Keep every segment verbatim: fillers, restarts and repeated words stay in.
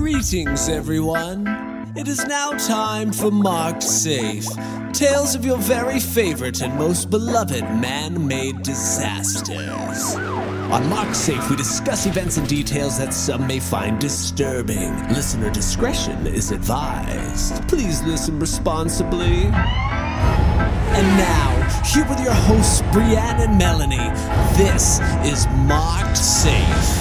Greetings, everyone. It is now time for Marked Safe. Tales of your very favorite and most beloved man-made disasters. On Marked Safe, we discuss events and details that some may find disturbing. Listener discretion is advised. Please listen responsibly. And now, here with your hosts, Brianne and Melanie, this is Marked Safe.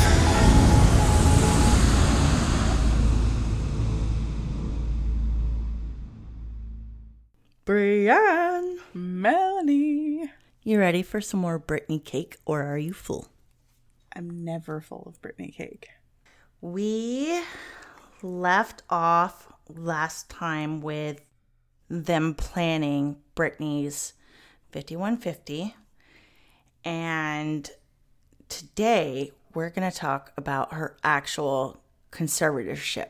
Brianne, Melanie. you ready for some more Brittany cake, or are you full? I'm never full of Brittany cake. We left off last time with them planning Brittany's fifty-one fifty, and today we're going to talk about her actual conservatorship.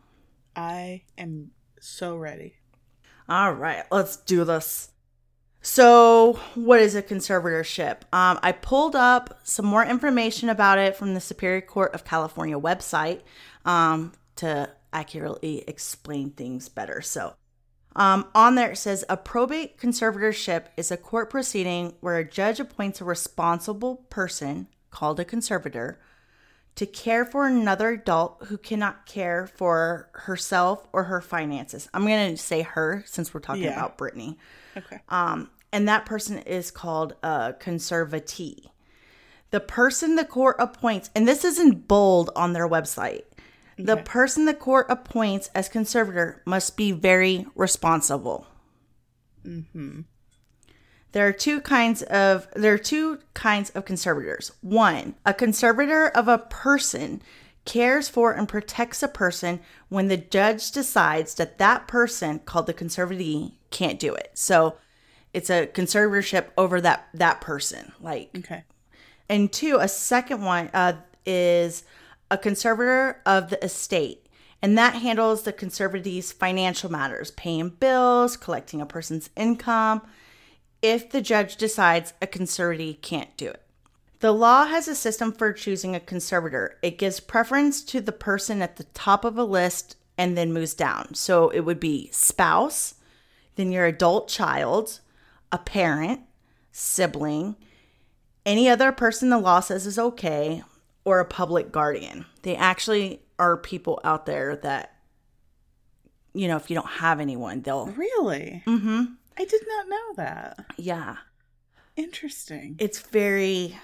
I am so ready. All right, let's do this. So, what is a conservatorship? Um, I pulled up some more information about it from the Superior Court of California website um, to accurately explain things better. So, um, on there it says, a probate conservatorship is a court proceeding where a judge appoints a responsible person, called a conservator, to care for another adult who cannot care for herself or her finances. I'm going to say her since we're talking Yeah. about Brittany. Okay. Um, and that person is called a conservatee. The person the court appoints, and this is in bold on their website, the Okay. person the court appoints as conservator must be very responsible. Mm-hmm. There are two kinds of there are two kinds of conservators. One, a conservator of a person cares for and protects a person when the judge decides that that person, called the conservatee, can't do it. So it's a conservatorship over that that person. Like, Okay. and two, a second one uh, is a conservator of the estate. And that handles the conservatee's financial matters, paying bills, collecting a person's income, if the judge decides a conservatee can't do it. The law has a system for choosing a conservator. It gives preference to the person at the top of a list and then moves down. So it would be spouse, then your adult child, a parent, sibling, any other person the law says is okay, or a public guardian. They actually are people out there that, you know, if you don't have anyone, they'll... Really? Mm-hmm. I did not know that. Yeah. Interesting. It's very...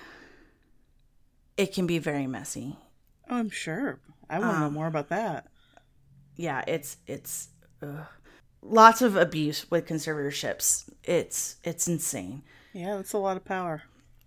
It can be very messy. Oh, I'm sure. I want to know Um, more about that. Yeah, it's... it's ugh. Lots of abuse with conservatorships. It's It's insane. Yeah, that's a lot of power.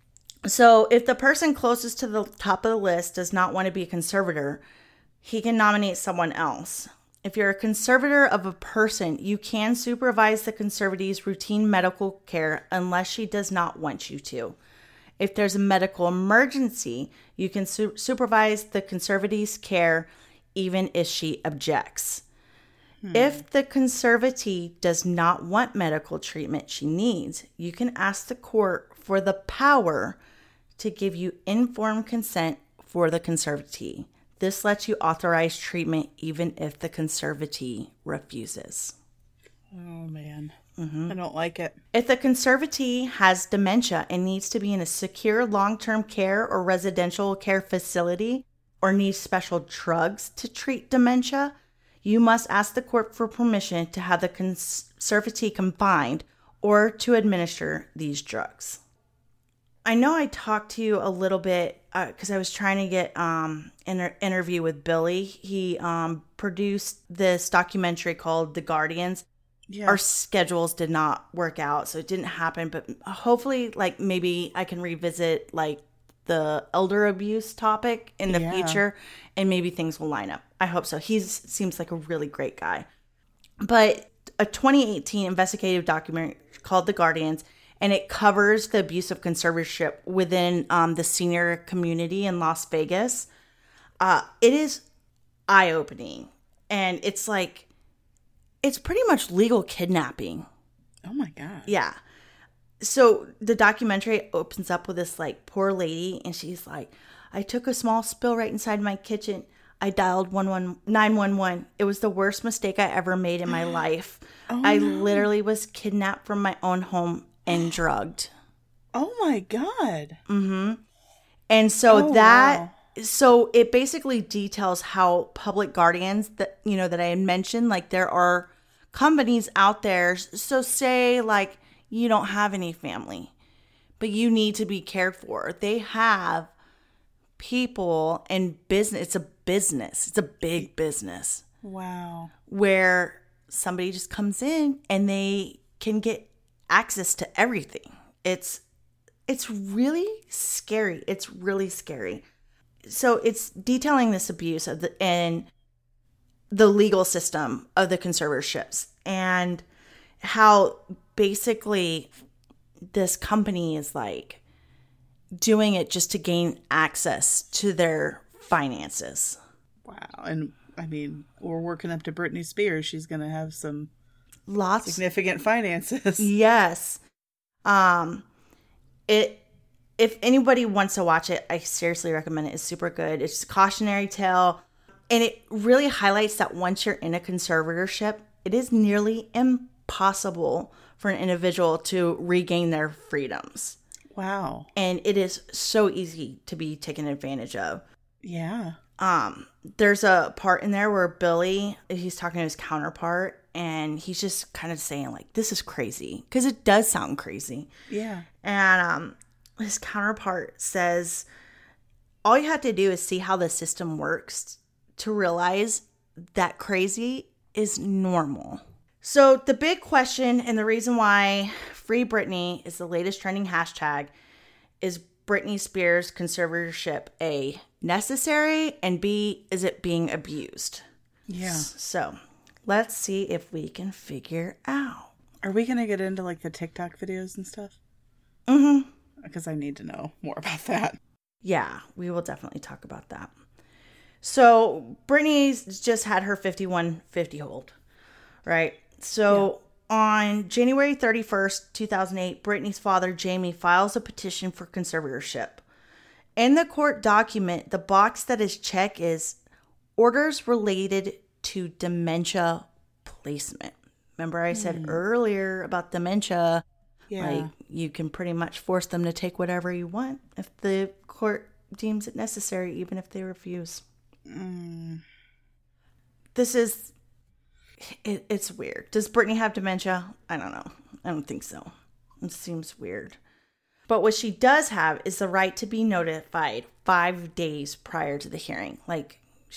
So if the person closest to the top of the list does not want to be a conservator, he can nominate someone else. If you're a conservator of a person, you can supervise the conservatee's routine medical care unless she does not want you to. If there's a medical emergency, you can su- supervise the conservatee's care even if she objects. Hmm. If the conservatee does not want medical treatment she needs, you can ask the court for the power to give you informed consent for the conservatee. This lets you authorize treatment even if the conservatee refuses. Oh, man. Mm-hmm. I don't like it. If the conservatee has dementia and needs to be in a secure long-term care or residential care facility, or needs special drugs to treat dementia, you must ask the court for permission to have the conservatee confined or to administer these drugs. I know I talked to you a little bit because uh, I was trying to get um, an inter- interview with Billy. He um, produced this documentary called The Guardians. Yeah. Our schedules did not work out, so it didn't happen. But hopefully, like, maybe I can revisit like the elder abuse topic in the Yeah. future, and maybe things will line up. I hope so. He seems like a really great guy. But a twenty eighteen investigative documentary called The Guardians, and it covers the abuse of conservatorship within um, the senior community in Las Vegas. Uh, it is eye-opening, and it's like, it's pretty much legal kidnapping. Oh, my God. Yeah. So the documentary opens up with this like poor lady, and she's like, I took a small spill right inside my kitchen. I dialed one one nine one one. It was the worst mistake I ever made in my life. Oh, I no. literally was kidnapped from my own home and drugged. Oh my God. And so Oh, that wow. so it basically details how public guardians that you know that I had mentioned, like there are companies out there. So say like you don't have any family, but you need to be cared for. They have people and business. It's a business. It's a big business Wow. where somebody just comes in and they can get access to everything. It's it's really scary. It's really scary. So it's detailing this abuse of the in the legal system of the conservatorships and how basically this company is like doing it just to gain access to their finances. Wow. And I mean, we're working up to Britney Spears. She's going to have some Lots significant finances. Yes. Um it if anybody wants to watch it, I seriously recommend it. It's super good. It's a cautionary tale and it really highlights that once you're in a conservatorship, it is nearly impossible for an individual to regain their freedoms. Wow. And it is so easy to be taken advantage of. Yeah. Um, there's a part in there where Billy, he's talking to his counterpart and he's just kind of saying like, this is crazy. Cause it does sound crazy. Yeah. And, um, his counterpart says, all you have to do is see how the system works to realize that crazy is normal. So the big question and the reason why Free Britney is the latest trending hashtag is Britney Spears conservatorship A, necessary, and B, is it being abused? Yeah. So let's see if we can figure out. Are we going to get into like the TikTok videos and stuff? Mm-hmm. Because I need to know more about that. Yeah, we will definitely talk about that. So Britney's just had her fifty-one fifty hold, right? So yeah. On January thirty-first, two thousand eight, Britney's father, Jamie, files a petition for conservatorship. In the court document, the box that is checked is orders related to dementia placement. Remember I said mm. earlier about dementia, yeah. like you can pretty much force them to take whatever you want if the court deems it necessary, even if they refuse. Mm. This is, it, it's weird. Does Britney have dementia? I don't know. I don't think so. It seems weird. But what she does have is the right to be notified five days prior to the hearing. Like,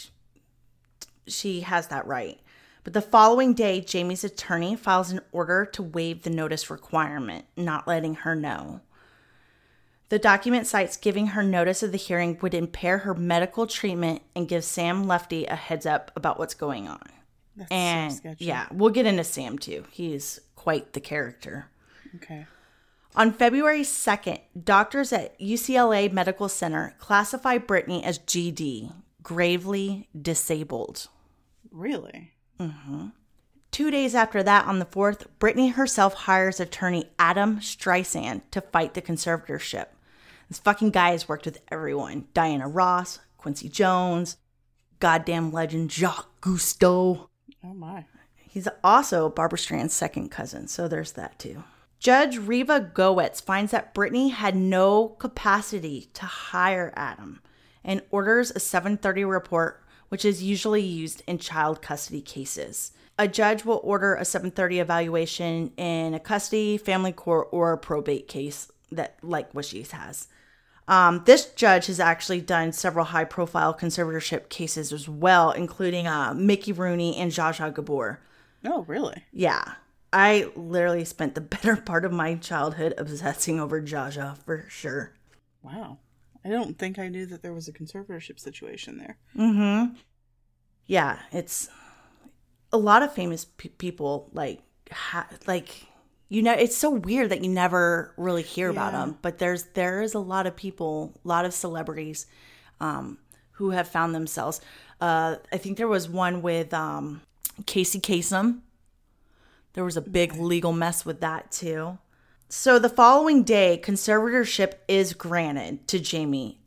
she has that right. But the following day, Jamie's attorney files an order to waive the notice requirement, not letting her know. The document cites giving her notice of the hearing would impair her medical treatment and give Sam Lefty a heads up about what's going on. That's and so sketchy. Yeah, we'll get into Sam too. He is quite the character. Okay. On February second, doctors at U C L A Medical Center classify Britney as G D, gravely disabled. Really? Mm-hmm. Two days after that, on the fourth, Britney herself hires attorney Adam Streisand to fight the conservatorship. This fucking guy has worked with everyone. Diana Ross, Quincy Jones, goddamn legend Jacques Cousteau. Oh my. He's also Barbra Streisand's second cousin, so there's that too. Judge Reva Gowitz finds that Britney had no capacity to hire Adam and orders a seven thirty report, which is usually used in child custody cases. A judge will order a seven thirty evaluation in a custody, family court, or a probate case that like what she has. Um, this judge has actually done several high-profile conservatorship cases as well, including uh, Mickey Rooney and Zsa Zsa Gabor. Oh, really? Yeah. I literally spent the better part of my childhood obsessing over Zsa Zsa, for sure. Wow. I don't think I knew that there was a conservatorship situation there. Mm-hmm. Yeah, it's a lot of famous pe- people, like, ha- like, you know, it's so weird that you never really hear about Yeah. them, but there's, there is a lot of people, a lot of celebrities, um, who have found themselves, uh, I think there was one with, um, Casey Kasem. There was a big legal mess with that too. So the following day, conservatorship is granted to Jamie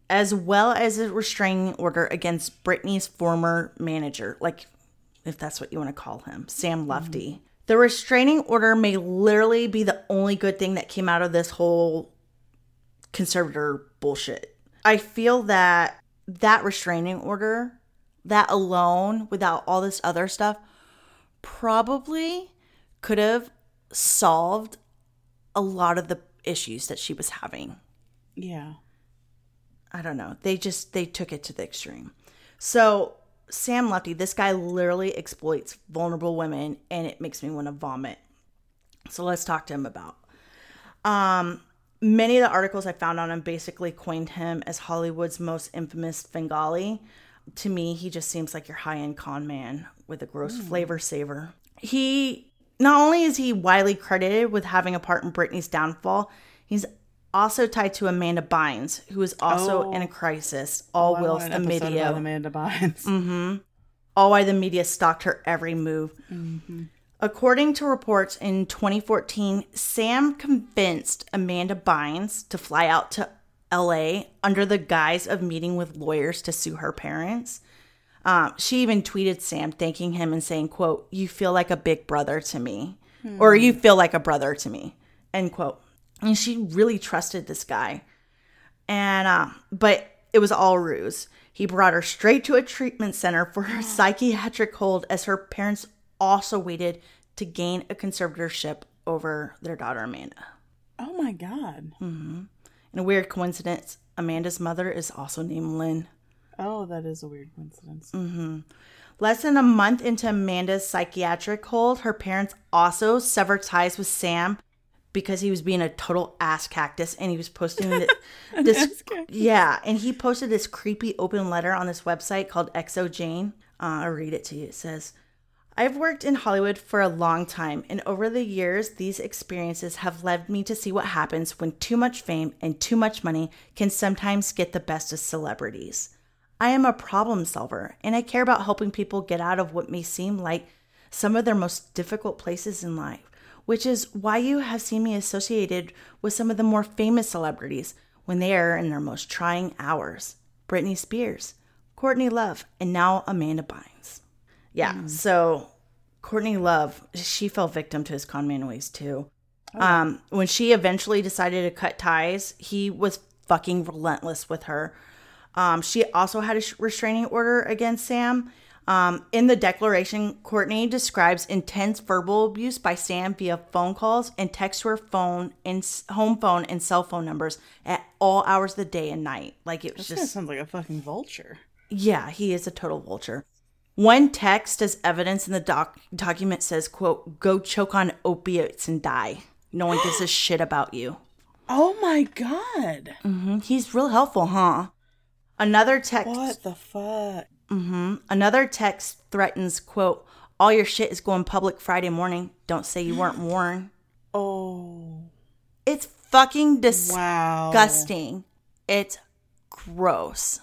as well as a restraining order against Britney's former manager, like if that's what you want to call him, Sam Lufty. Mm. The restraining order may literally be the only good thing that came out of this whole conservator bullshit. I feel that that restraining order, that alone, without all this other stuff, probably could have solved a lot of the issues that she was having. Yeah. I don't know. They just, they took it to the extreme. So Sam Lufty, this guy literally exploits vulnerable women, and it makes me want to vomit. So let's talk to him about. Um, many of the articles I found on him basically coined him as Hollywood's most infamous Bengali. To me, he just seems like your high-end con man with a gross mm. flavor saver. He, not only is he widely credited with having a part in Britney's downfall, he's also tied to Amanda Bynes, who is also oh. in a crisis. All oh, whilst the media, Amanda Bynes, mm-hmm, all while the media stalked her every move. Mm-hmm. According to reports in twenty fourteen, Sam convinced Amanda Bynes to fly out to L A under the guise of meeting with lawyers to sue her parents. Um, she even tweeted Sam thanking him and saying, quote, "You feel like a big brother to me," hmm. or "You feel like a brother to me," end quote. And she really trusted this guy. And, uh, but it was all ruse. He brought her straight to a treatment center for her psychiatric hold as her parents also waited to gain a conservatorship over their daughter, Amanda. Oh my God. Mm-hmm. And a weird coincidence, Amanda's mother is also named Lynn. Oh, that is a weird coincidence. Mm-hmm. Less than a month into Amanda's psychiatric hold, her parents also severed ties with Sam because he was being a total ass cactus, and he was posting the, this, yeah, and he posted this creepy open letter on this website called Exo Jane. Uh, I'll read it to you. It says, "I've worked in Hollywood for a long time, and over the years, these experiences have led me to see what happens when too much fame and too much money can sometimes get the best of celebrities. I am a problem solver, and I care about helping people get out of what may seem like some of their most difficult places in life, which is why you have seen me associated with some of the more famous celebrities when they are in their most trying hours. Britney Spears, Courtney Love, and now Amanda Bynes." Yeah, mm. so Courtney Love, she fell victim to his con man ways too. Oh. Um, when she eventually decided to cut ties, he was fucking relentless with her. Um, she also had a restraining order against Sam. Um, in the declaration, Courtney describes intense verbal abuse by Sam via phone calls and text to her phone and home phone and cell phone numbers at all hours of the day and night. Like it was that just sounds like a fucking vulture. Yeah, he is a total vulture. One text as evidence in the doc document says, quote, "Go choke on opiates and die. No one gives a shit about you." Oh my God. Mm-hmm. He's real helpful, huh? Another text. What the fuck? Mm-hmm. Another text threatens, quote, "All your shit is going public Friday morning. Don't say you weren't warned." Oh. It's fucking disgusting. Wow. It's gross.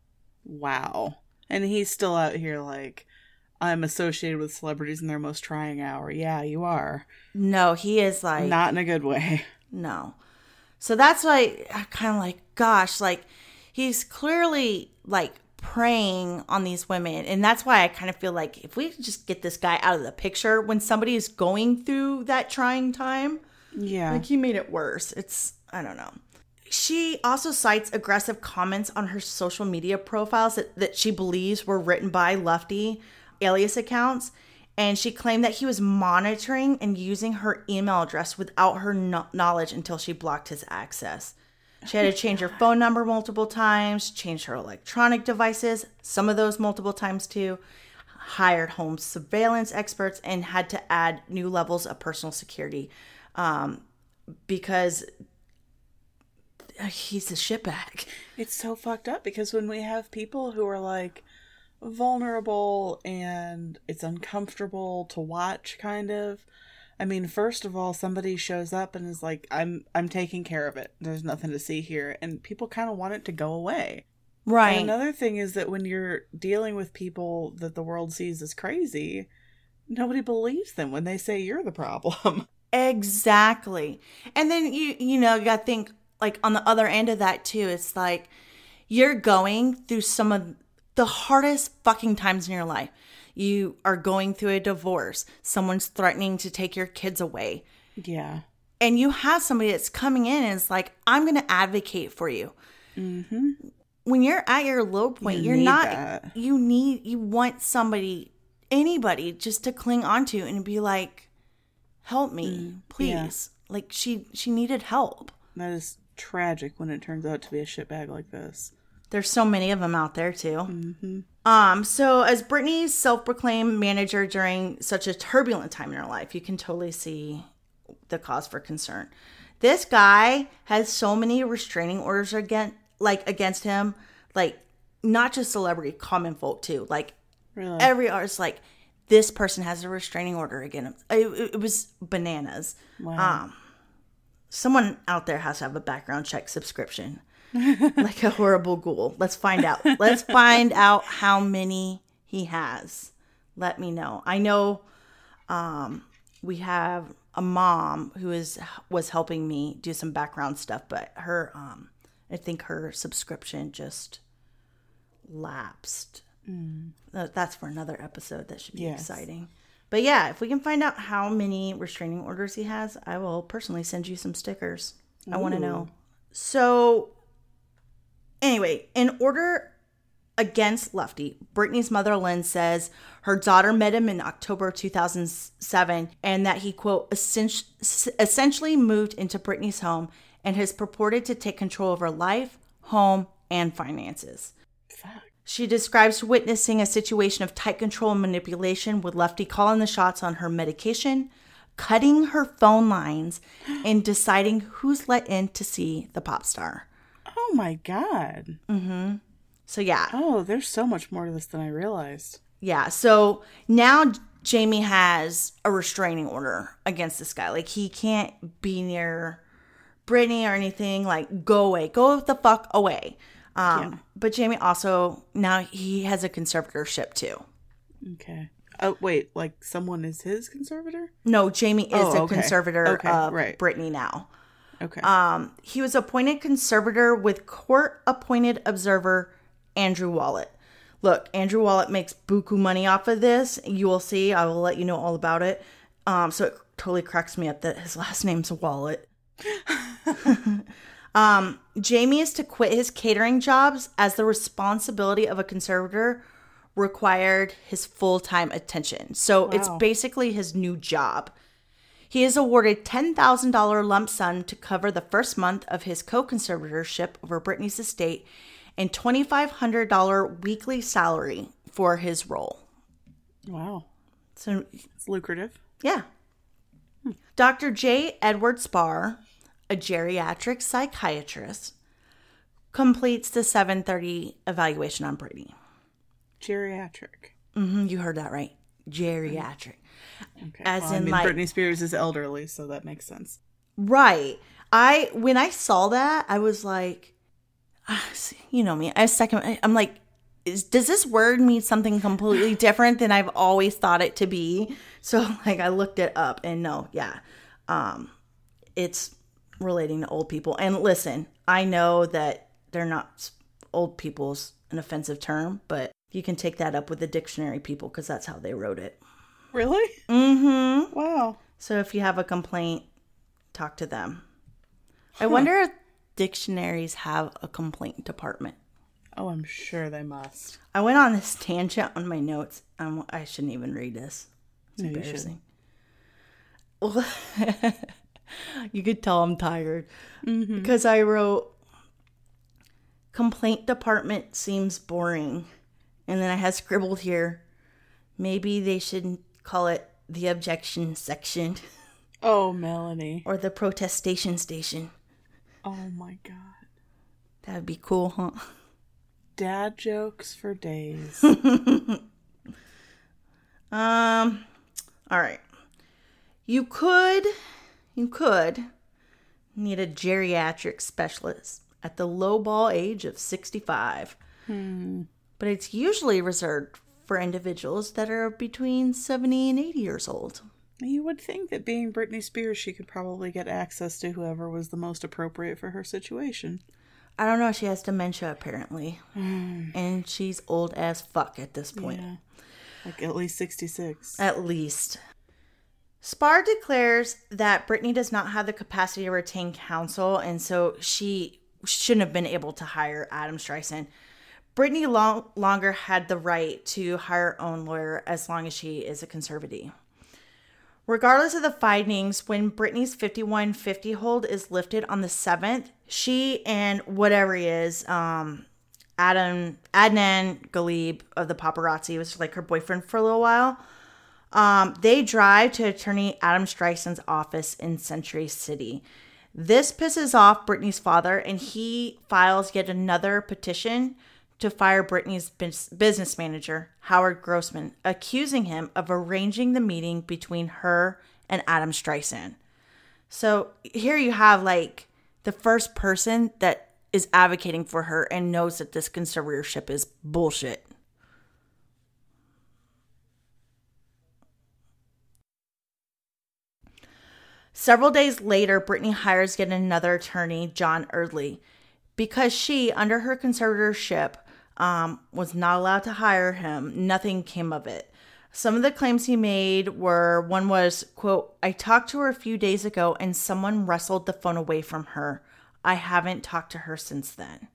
Wow. And he's still out here like, "I'm associated with celebrities in their most trying hour." Yeah, you are. No, he is like... Not in a good way. No. So that's why I kind of like, gosh, like, he's clearly like preying on these women. And that's why I kind of feel like if we just get this guy out of the picture when somebody is going through that trying time, yeah, like he made it worse. It's, I don't know. She also cites aggressive comments on her social media profiles that, that she believes were written by Lufty alias accounts. And she claimed that he was monitoring and using her email address without her no- knowledge until she blocked his access. She had to change her phone number multiple times, change her electronic devices, some of those multiple times too, hired home surveillance experts, and had to add new levels of personal security um, because he's a shitbag. It's so fucked up because when we have people who are like vulnerable and it's uncomfortable to watch, kind of, I mean, first of all, somebody shows up and is like, I'm I'm taking care of it. There's nothing to see here. And people kind of want it to go away. Right. And another thing is that when you're dealing with people that the world sees as crazy, nobody believes them when they say you're the problem. Exactly. And then, you you know, you got to think, like, on the other end of that, too, it's like, You're going through some of the hardest fucking times in your life. You are going through a divorce. Someone's threatening to take your kids away. Yeah. And you have somebody that's coming in and is like, I'm going to advocate for you. Mm-hmm. When you're at your low point, You you're need not, that. you need, you want somebody, anybody just to cling onto and be like, help me, please. yeah. Like she, she needed help. That is tragic when it turns out to be a shitbag like this. There's so many of them out there too. Mm-hmm. Um, so as Brittany's self-proclaimed manager during such a turbulent time in her life, you can totally see the cause for concern. This guy has so many restraining orders against, like against him, like not just celebrity, common folk too. Like Really? every artist, like this person has a restraining order against him. It, it was bananas. Wow. Um, someone out there has to have a background check subscription. Like a horrible ghoul. Let's find out. Let's find out how many he has. Let me know. I know um, we have a mom who is was helping me do some background stuff, but her, um, I think her subscription just lapsed. Mm. That's for another episode. That should be Yes. exciting. But yeah, if we can find out how many restraining orders he has, I will personally send you some stickers. I want to know. So anyway, in order against Lefty, Brittany's mother, Lynn, says her daughter met him in October two thousand seven and that he, quote, essentially moved into Brittany's home and has purported to take control of her life, home, and finances. Fuck. She describes witnessing a situation of tight control and manipulation, with Lefty calling the shots on her medication, cutting her phone lines, and deciding who's let in to see the pop star. Oh my God. Mm-hmm. So yeah. Oh, there's so much more to this than I realized. Yeah. So now Jamie has a restraining order against this guy. Like he can't be near Brittany or anything. Like go away. Go the fuck away. Um, yeah. But Jamie also, now he has a conservatorship too. Okay. Oh, wait, like someone is his conservator? No, Jamie is oh, a okay. conservator okay, of right. Brittany now. Okay. Um, he was appointed conservator with court-appointed observer Andrew Wallet. Look, Andrew Wallet makes buku money off of this. You will see. I will let you know all about it. Um, so it totally cracks me up that his last name's Wallet. um, Jamie is to quit his catering jobs as the responsibility of a conservator required his full-time attention. So wow. It's basically his new job. He is awarded ten thousand dollars lump sum to cover the first month of his co-conservatorship over Brittany's estate and twenty-five hundred dollars weekly salary for his role. Wow. So it's lucrative. Yeah. Hmm. Doctor J. Edward Spar, a geriatric psychiatrist, completes the seven thirty evaluation on Brittany. Geriatric. Mm-hmm, you heard that right. Geriatric. Okay. As well, in, I mean, like, Britney Spears is elderly, so that makes sense. Right. I when I saw that, I was like, ah, you know me. I second. I'm like, is, does this word mean something completely different than I've always thought it to be? So like, I looked it up, and no, yeah, um, it's relating to old people. And listen, I know that they're not old people's an offensive term, but you can take that up with the dictionary people because that's how they wrote it. Really? Mm-hmm. Wow. So if you have a complaint, talk to them. Huh. I wonder if dictionaries have a complaint department. Oh, I'm sure they must. I went on this tangent on my notes. Um, I shouldn't even read this. It's no, embarrassing. You, you could tell I'm tired. Mm-hmm. Because I wrote, complaint department seems boring. And then I had scribbled here, maybe they should call it the objection section. Oh, Melanie. Or the protestation station. Oh, my God. That would be cool, huh? Dad jokes for days. um, all right. You could, you could need a geriatric specialist at the lowball age of sixty-five. Hmm. But it's usually reserved for individuals that are between seventy and eighty years old. You would think that being Britney Spears, she could probably get access to whoever was the most appropriate for her situation. I don't know. She has dementia apparently, mm. and she's old as fuck at this point. Yeah. Like at least sixty-six. At least. Spar declares that Britney does not have the capacity to retain counsel, and so she shouldn't have been able to hire Adam Streisand. Britney long, longer had the right to hire her own lawyer as long as she is a conservative. Regardless of the findings, when Britney's fifty-one fifty hold is lifted on the seventh, she and whatever he is, um, Adam Adnan Galib of the paparazzi, was like her boyfriend for a little while. Um, they drive to attorney Adam Streisand's office in Century City. This pisses off Britney's father, and he files yet another petition to fire Britney's business manager, Howard Grossman, accusing him of arranging the meeting between her and Adam Streisand. So here you have like the first person that is advocating for her and knows that this conservatorship is bullshit. Several days later, Britney hires yet another attorney, John Eardley. Because she, under her conservatorship, um, was not allowed to hire him, nothing came of it. Some of the claims he made were, one was, quote, I talked to her a few days ago and someone wrestled the phone away from her. I haven't talked to her since then.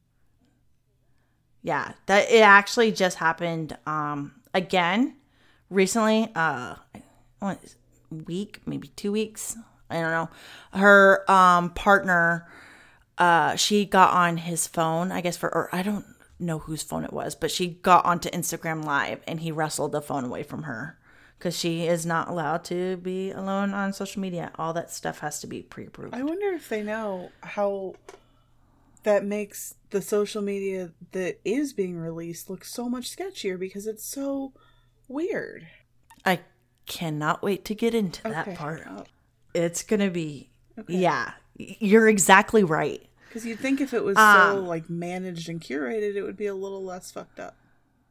Yeah, that it actually just happened um, again recently. Uh, what, week, maybe two weeks. I don't know. Her um, partner, uh, she got on his phone, I guess for, or I don't know whose phone it was, but she got onto Instagram Live and he wrestled the phone away from her because she is not allowed to be alone on social media. All that stuff has to be pre-approved. I wonder if they know how that makes the social media that is being released look so much sketchier because it's so weird. I cannot wait to get into that okay. part. Oh. It's going to be, okay. yeah, you're exactly right. Because you'd think if it was um, so like managed and curated, it would be a little less fucked up.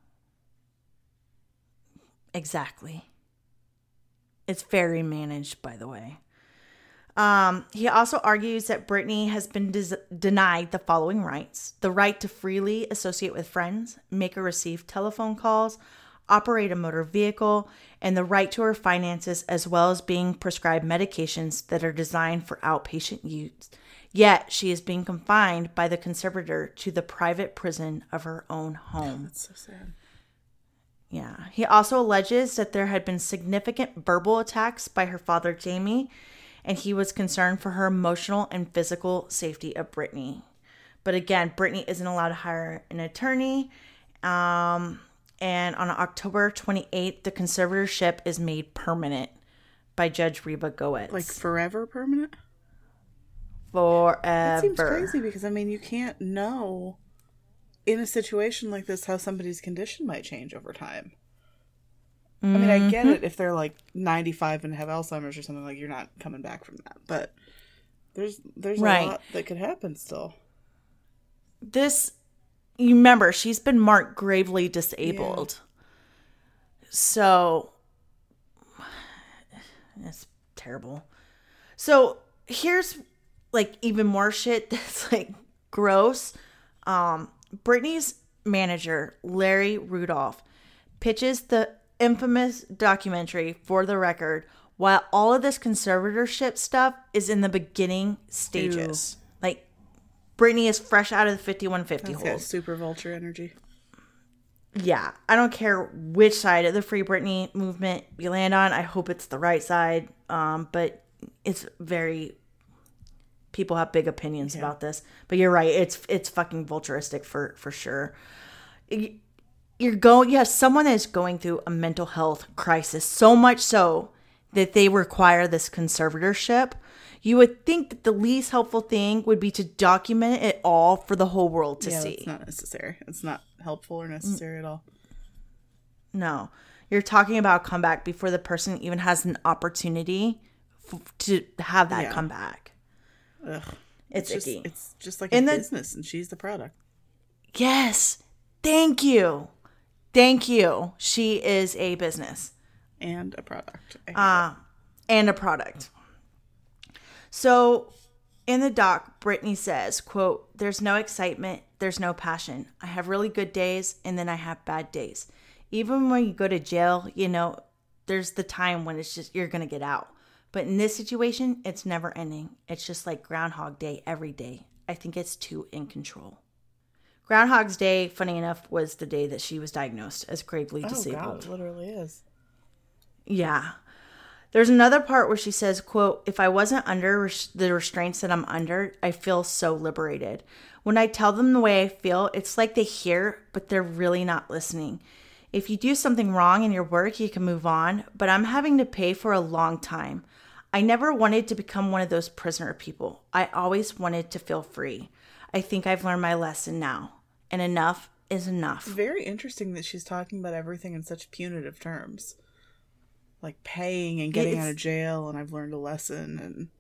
Exactly. It's very managed, by the way. Um, he also argues that Britney has been des- denied the following rights: the right to freely associate with friends, make or receive telephone calls, operate a motor vehicle, and the right to her finances, as well as being prescribed medications that are designed for outpatient use. Yet she is being confined by the conservator to the private prison of her own home. That's so sad. Yeah. He also alleges that there had been significant verbal attacks by her father, Jamie, and he was concerned for her emotional and physical safety of Britney. But again, Britney isn't allowed to hire an attorney. Um, and on October twenty-eighth, the conservatorship is made permanent by Judge Reba Goetz. Like forever permanent? Forever. That seems crazy because, I mean, you can't know in a situation like this how somebody's condition might change over time. Mm-hmm. I mean, I get it if they're like ninety-five and have Alzheimer's or something, like you're not coming back from that. But there's there's right. a lot that could happen still. This, you remember, she's been marked gravely disabled. Yeah. So, it's terrible. So, here's like even more shit that's like gross. Um, Britney's manager, Larry Rudolph, pitches the infamous documentary For the Record while all of this conservatorship stuff is in the beginning stages. Ew. Like, Britney is fresh out of the fifty-one fifty That's hold. got super vulture energy. Yeah. I don't care which side of the Free Britney movement you land on. I hope it's the right side. Um, but it's very... People have big opinions yeah. about this. But you're right. It's it's fucking vulturistic for, for sure. You're going... You have someone that is going through a mental health crisis. So much so that they require this conservatorship. You would think that the least helpful thing would be to document it all for the whole world to yeah, see. It's not necessary. It's not helpful or necessary mm. at all. No. You're talking about a comeback before the person even has an opportunity f- to have that yeah. comeback. Ugh. It's, it's icky. Just, it's just like a and business and she's the product. Yes. Thank you. Thank you. She is a business. And a product. Uh, and a product. So In the doc, Brittany says, quote, "There's no excitement. There's no passion. I have really good days and then I have bad days. Even when you go to jail, you know, there's the time when it's just, you're going to get out. But in this situation, it's never ending. It's just like Groundhog Day every day. I think it's too in control." Groundhog's Day, funny enough, was the day that she was diagnosed as gravely disabled. Oh, God, it literally is. Yeah. There's another part where she says, quote, "If I wasn't under res- the restraints that I'm under, I feel so liberated. When I tell them the way I feel, it's like they hear, but they're really not listening. If you do something wrong in your work, you can move on, but I'm having to pay for a long time. I never wanted to become one of those prisoner people. I always wanted to feel free. I think I've learned my lesson now, and enough is enough." Very interesting that she's talking about everything in such punitive terms. Like paying and getting It's- out of jail, and I've learned a lesson. And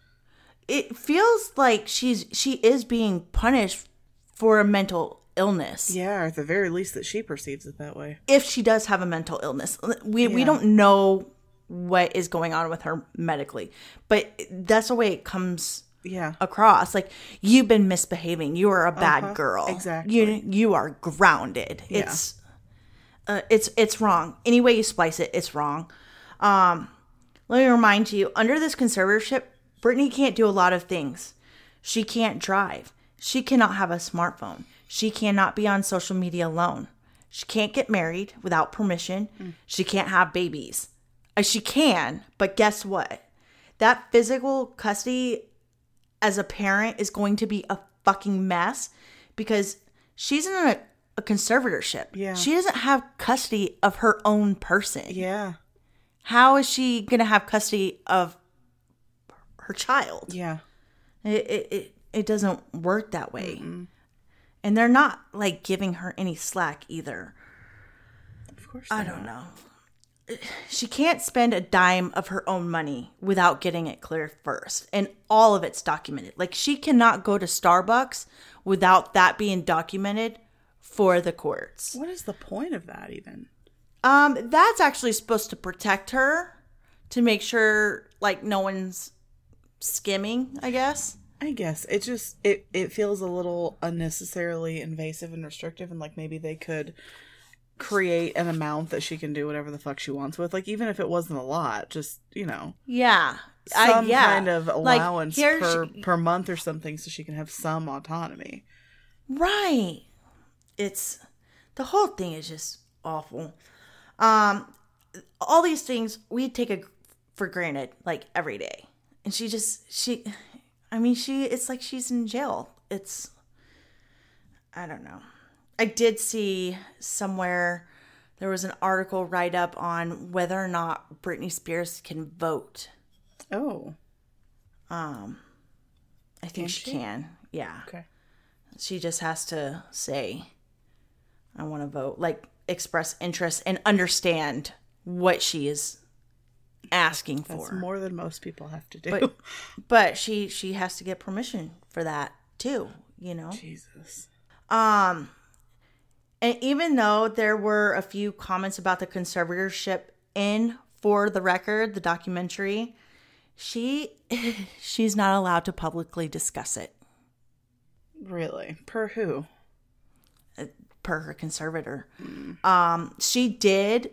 It feels like she's she is being punished for a mental illness. yeah, or at the very least that she perceives it that way. If she does have a mental illness. We we Yeah. don't know what is going on with her medically, but that's the way it comes Yeah. across. Like, you've been misbehaving. You are a bad Uh-huh, girl. exactly. You you are grounded. Yeah. It's uh, it's it's wrong. Any way you splice it, it's wrong. Um, let me remind you, under this conservatorship, Brittany can't do a lot of things. She can't drive. She cannot have a smartphone. She cannot be on social media alone. She can't get married without permission. Mm. She can't have babies. Uh, she can, but guess what? That physical custody as a parent is going to be a fucking mess because she's in a, a conservatorship. Yeah. She doesn't have custody of her own person. Yeah. How is she going to have custody of her child? Yeah. It it, it, it doesn't work that way. Mm-mm. And they're not, like, giving her any slack either. Of course I not. don't know. She can't spend a dime of her own money without getting it cleared first. And all of it's documented. Like, she cannot go to Starbucks without that being documented for the courts. What is the point of that even? Um, that's actually supposed to protect her, to make sure, like, no one's skimming, I guess. I guess it just it it feels a little unnecessarily invasive and restrictive, and like maybe they could create an amount that she can do whatever the fuck she wants with, like even if it wasn't a lot, just, you know, Yeah. some I, yeah. kind of allowance like, here per she- per month or something, so she can have some autonomy. Right. It's, the whole thing is just awful. Um, all these things we take a, for granted, like, every day. And she just, she, I mean, she, it's like she's in jail. It's, I don't know. I did see somewhere, there was an article write-up on whether or not Britney Spears can vote. Oh. Um, I think Can she, she? can. Yeah. Okay. She just has to say, I want to vote. Like, express interest and understand what she is asking for. That's more than most people have to do. But, but she she has to get permission for that too, you know? Jesus. Um, and even though there were a few comments about the conservatorship in For the Record, the documentary, she she's not allowed to publicly discuss it. Really? Per who? Per her conservator. Mm. Um, she did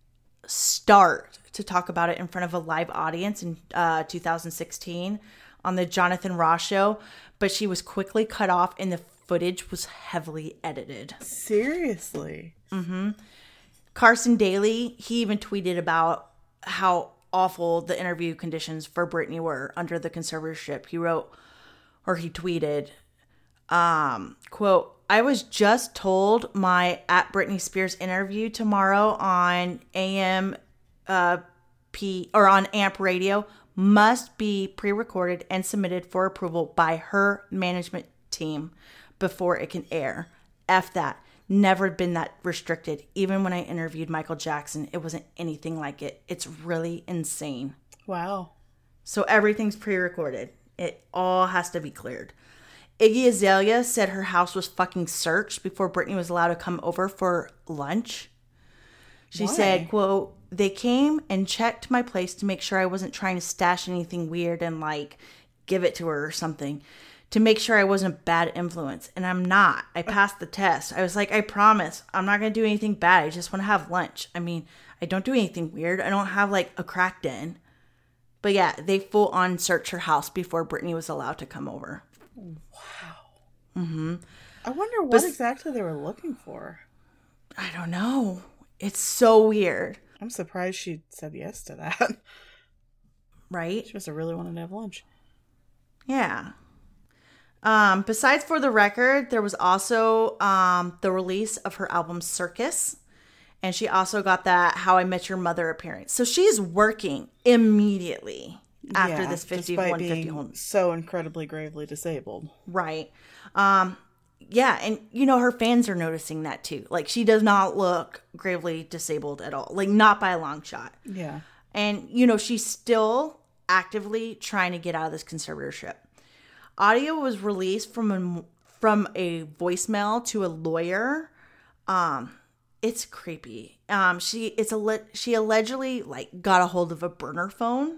start to talk about it in front of a live audience in uh, two thousand sixteen on the Jonathan Ross show, but she was quickly cut off and the footage was heavily edited. Seriously? Mm-hmm. Carson Daly, he even tweeted about how awful the interview conditions for Britney were under the conservatorship. He wrote, or he tweeted, um, quote, "I was just told my at Britney Spears interview tomorrow on A M uh, P or on A M P Radio must be pre-recorded and submitted for approval by her management team before it can air. F that. Never been that restricted. Even when I interviewed Michael Jackson, it wasn't anything like it. It's really insane." Wow. So everything's pre-recorded. It all has to be cleared. Iggy Azalea said her house was fucking searched before Britney was allowed to come over for lunch. She Why? said, quote, "They came and checked my place to make sure I wasn't trying to stash anything weird and like give it to her or something to make sure I wasn't a bad influence. And I'm not. I passed the test. I was like, I promise I'm not going to do anything bad. I just want to have lunch. I mean, I don't do anything weird. I don't have like a crack den. But yeah, they full on searched her house before Britney was allowed to come over. Wow. Mm-hmm. I wonder what But, exactly they were looking for. I don't know. It's so weird. I'm surprised she said yes to that. Right? She must have really wanted to have lunch. Yeah. Um, besides For the Record, there was also um, the release of her album Circus. And she also got that How I Met Your Mother appearance. So she's working immediately after Yeah, this despite fifty-one fifty being home. so incredibly gravely disabled. Right. Um, yeah, and you know, her fans are noticing that too. Like, she does not look gravely disabled at all. Like, not by a long shot. Yeah. And, you know, she's still actively trying to get out of this conservatorship. Audio was released from a, from a voicemail to a lawyer. Um, it's creepy. Um, she it's a she allegedly like got a hold of a burner phone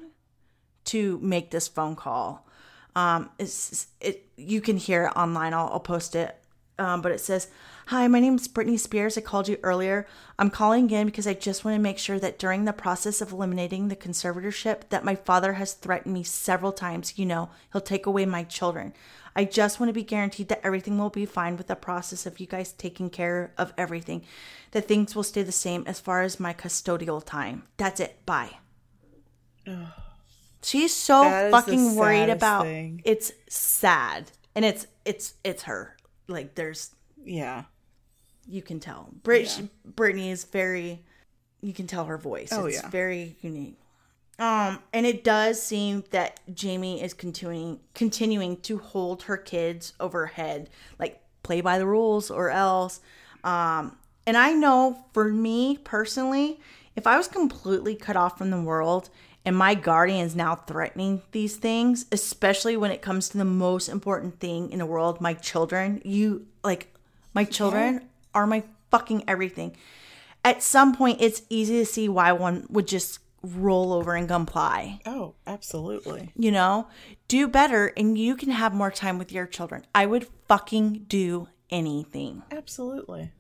to make this phone call. Um, it's it you can hear it online. I'll, I'll post it. Um, but it says, "Hi, my name is Britney Spears. I called you earlier. I'm calling in because I just want to make sure that during the process of eliminating the conservatorship that my father has threatened me several times. You know, he'll take away my children. I just want to be guaranteed that everything will be fine with the process of you guys taking care of everything. That things will stay the same as far as my custodial time. That's it. Bye." Ugh. She's so fucking worried about thing. It's sad. And it's it's it's her. Like, there's Yeah. you can tell. Brit- Yeah. Britney is very, you can tell her voice. Oh, it's yeah. very unique. Um, and it does seem that Jamie is continuing continuing to hold her kids overhead, like, play by the rules or else. Um, and I know for me personally, if I was completely cut off from the world and my guardian is now threatening these things, especially when it comes to the most important thing in the world, my children, you like my children yeah. are my fucking everything. At some point, it's easy to see why one would just roll over and comply. Oh, absolutely. You know, do better and you can have more time with your children. I would fucking do anything. Absolutely.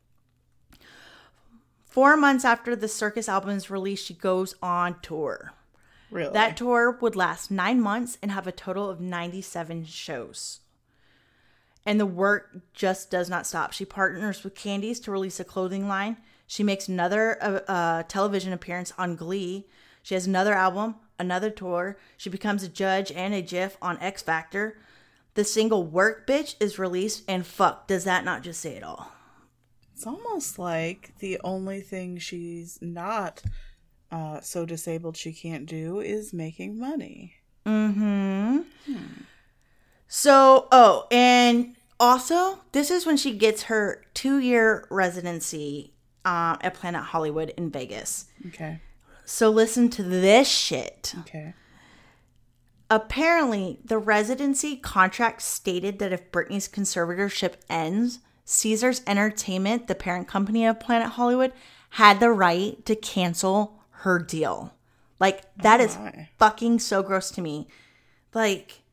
Four months after the Circus album's release, she goes on tour. Really? That tour would last nine months and have a total of ninety-seven shows. And the work just does not stop. She partners with Candies to release a clothing line. She makes another uh, uh, television appearance on Glee. She has another album, another tour. She becomes a judge and a G I F on X Factor. The single Work Bitch is released, and fuck, does that not just say it all? It's almost like the only thing she's not uh, so disabled she can't do is making money. Mm-hmm. Hmm. So, oh, and also, this is when she gets her two-year residency um, at Planet Hollywood in Vegas. Okay. So listen to this shit. Okay. Apparently, the residency contract stated that if Britney's conservatorship ends, Caesars Entertainment, the parent company of Planet Hollywood, had the right to cancel her deal. Like, that oh is fucking so gross to me. Like,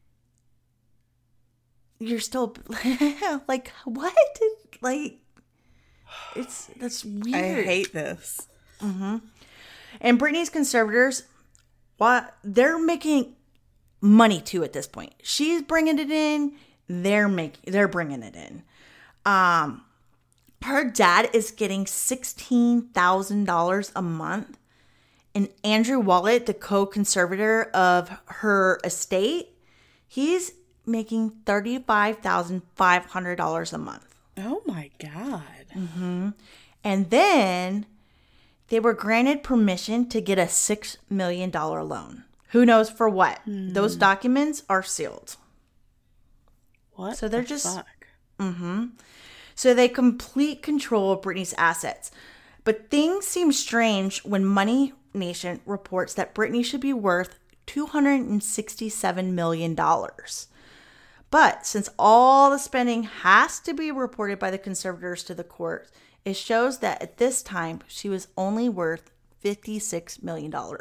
you're still, like, what? Like, it's, that's weird. I hate this. Mm-hmm. And Britney's conservators, what they're making money too at this point. She's bringing it in. They're making, they're bringing it in. Um, her dad is getting sixteen thousand dollars a month. And Andrew Wallet, the co-conservator of her estate, he's making thirty-five thousand five hundred dollars a month. Oh my God. Mm-hmm. And then they were granted permission to get a six million dollars loan. Who knows for what? Hmm. Those documents are sealed. What? So they're the just... fuck? Mm-hmm. So they complete control of Britney's assets. But things seem strange when Money Nation reports that Britney should be worth two hundred sixty-seven million dollars. But since all the spending has to be reported by the conservators to the court, it shows that at this time she was only worth fifty-six million dollars.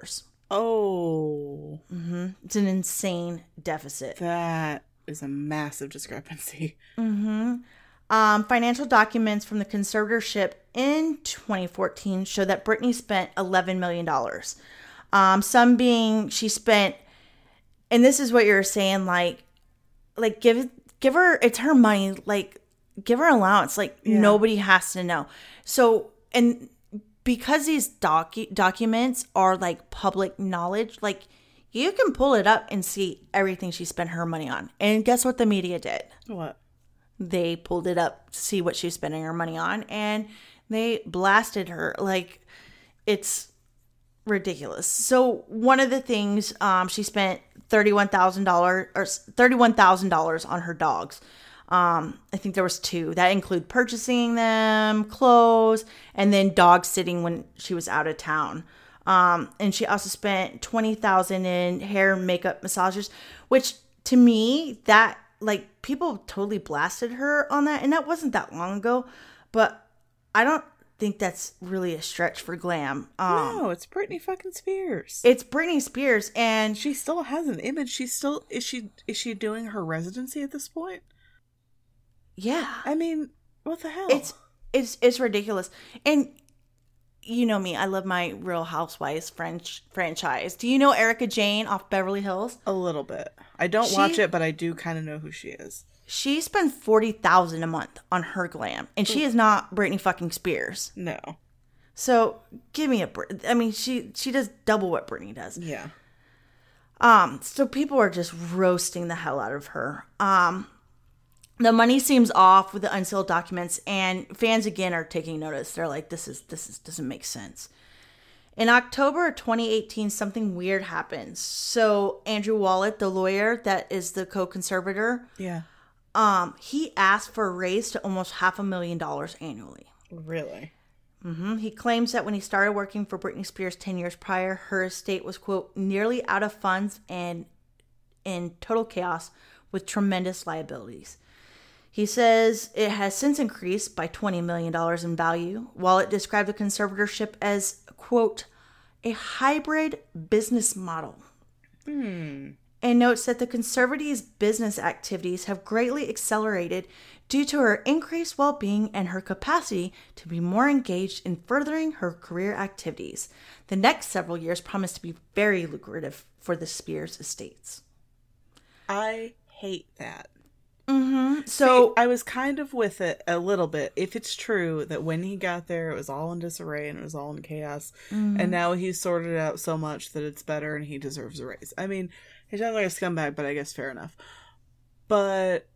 Oh. Mm-hmm. It's an insane deficit. That is a massive discrepancy. Mm-hmm. Um, financial documents from the conservatorship in twenty fourteen show that Britney spent eleven million dollars. Um, some being she spent, and this is what you're saying, like, like give give her, it's her money, like give her allowance, like Yeah. nobody has to know. So, and because these docu- documents are like public knowledge, like you can pull it up and see everything she spent her money on. And guess what the media did? What? They pulled it up to see what she's spending her money on, and they blasted her. Like, it's ridiculous. So one of the things, um, she spent thirty-one thousand dollars or thirty-one thousand dollars on her dogs. Um, I think there was two that include purchasing them, clothes, and then dog sitting when she was out of town. Um, and she also spent twenty thousand dollars in hair and makeup massages, which to me, that like people totally blasted her on that. And that wasn't that long ago, but I don't think that's really a stretch for glam. Um, No, it's Britney fucking Spears. it's Britney Spears, and She still has an image. She's still is she is she doing her residency at this point? yeah, I mean, what the hell? it's it's it's ridiculous. And you know me, I love my Real Housewives French franchise. Do you know Erica Jane off Beverly Hills? a little bit. I don't She- watch it, but I do kind of know who she is. She spends forty thousand a month on her glam, and she is not Britney fucking Spears. No. So give me a break. I mean, she she does double what Britney does. Yeah. Um, so people are just roasting the hell out of her. Um, the money seems off with the unsealed documents, and fans again are taking notice. They're like, "This is this is doesn't make sense." In October of twenty eighteen, something weird happens. So Andrew Wallet, the lawyer that is the co-conservator, Yeah. um, he asked for a raise to almost half a million dollars annually. Really? Mm-hmm. He claims that when he started working for Britney Spears ten years prior, her estate was, quote, nearly out of funds and in total chaos with tremendous liabilities. He says it has since increased by twenty million dollars in value, while it described the conservatorship as, quote, a hybrid business model. Hmm. And notes that the conservative's business activities have greatly accelerated due to her increased well-being and her capacity to be more engaged in furthering her career activities. The next several years promise to be very lucrative for the Spears estates. I hate that. Mm-hmm. So So, I was kind of with it a little bit. If it's true that when he got there, it was all in disarray and it was all in chaos, and now he's sorted it out so much that it's better and he deserves a raise. I mean, he sounds like a scumbag, but I guess fair enough. But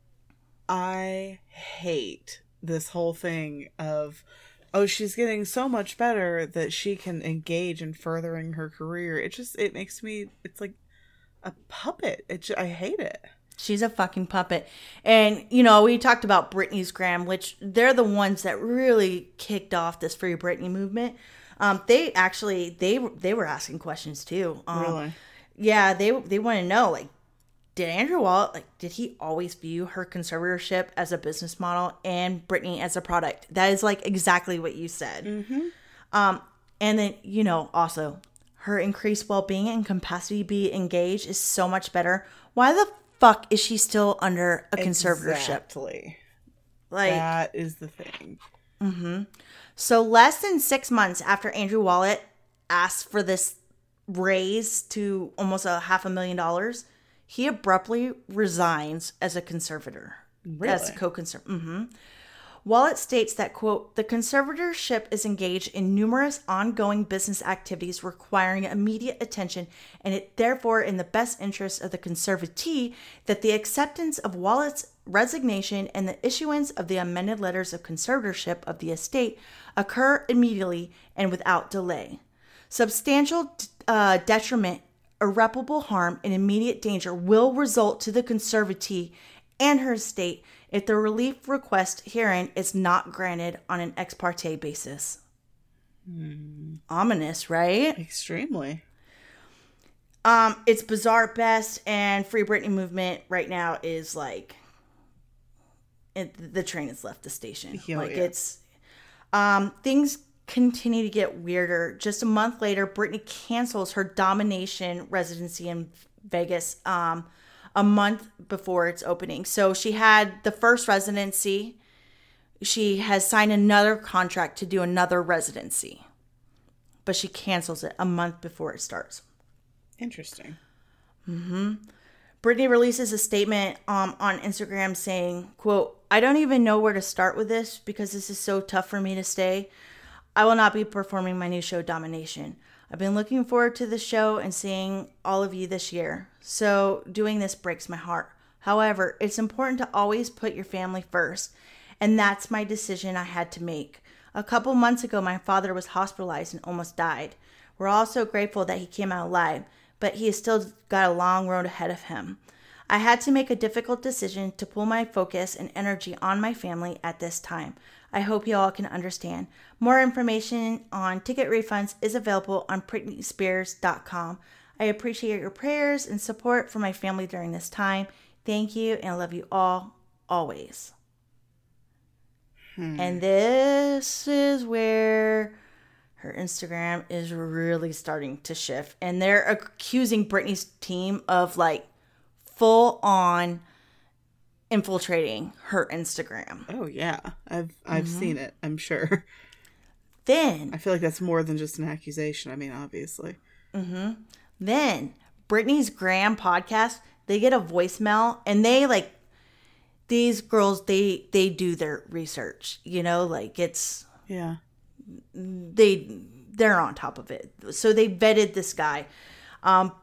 I hate this whole thing of, oh, she's getting so much better that she can engage in furthering her career. It just, it makes me, it's like a puppet. It ju- I hate it. she's a fucking puppet. And, you know, we talked about Britney's Gram, which they're the ones that really kicked off this Free Britney movement. Um, they actually, they they were asking questions too. Um, Really? Yeah, they they want to know, like, did Andrew Wallet, like, did he always view her conservatorship as a business model and Britney as a product? That is, like, exactly what you said. Mm-hmm. Um, and then, you know, also, her increased well-being and capacity to be engaged is so much better. Why the fuck is she still under a conservatorship? Exactly. Like, That is the thing. so less than six months after Andrew Wallet asked for this raise to almost a half a million dollars, he abruptly resigns as a conservator. Really? As a co-conservator. Mm-hmm. Wallet states that, quote, the conservatorship is engaged in numerous ongoing business activities requiring immediate attention, and it therefore in the best interest of the conservatee that the acceptance of Wallet's resignation and the issuance of the amended letters of conservatorship of the estate occur immediately and without delay. Substantial uh, detriment, irreparable harm, and immediate danger will result to the conservatee and her estate if the relief request herein is not granted on an ex parte basis. Hmm. Ominous, right? Extremely. Um, it's bizarre at best, and Free Britney movement right now is like, it, the train has left the station. Yeah, like yeah. it's, um, things continue to get weirder. Just a month later, Britney cancels her Domination residency in Vegas um, a month before its opening. So she had the first residency. She has signed another contract to do another residency, but she cancels it a month before it starts. Interesting. Mm-hmm. Britney releases a statement um, on Instagram saying, quote, "I don't even know where to start with this because this is so tough for me to stay. I will not be performing my new show, Domination. I've been looking forward to the show and seeing all of you this year. So doing this breaks my heart. However, it's important to always put your family first. And that's my decision I had to make. A couple months ago, my father was hospitalized and almost died. We're all so grateful that he came out alive, but he has still got a long road ahead of him. I had to make a difficult decision to pull my focus and energy on my family at this time. I hope you all can understand. More information on ticket refunds is available on Britney Spears dot com. I appreciate your prayers and support for my family during this time. Thank you, and I love you all, always." Hmm. And this is where her Instagram is really starting to shift. And they're accusing Britney's team of like full on infiltrating her Instagram. Oh yeah. I've I've mm-hmm. seen it, I'm sure. Then I feel like that's more than just an accusation. I mean, obviously. Mm-hmm. Then Britney's Graham podcast, they get a voicemail and they like these girls, they they do their research, you know, like it's yeah. They they're on top of it. So they vetted this guy. Um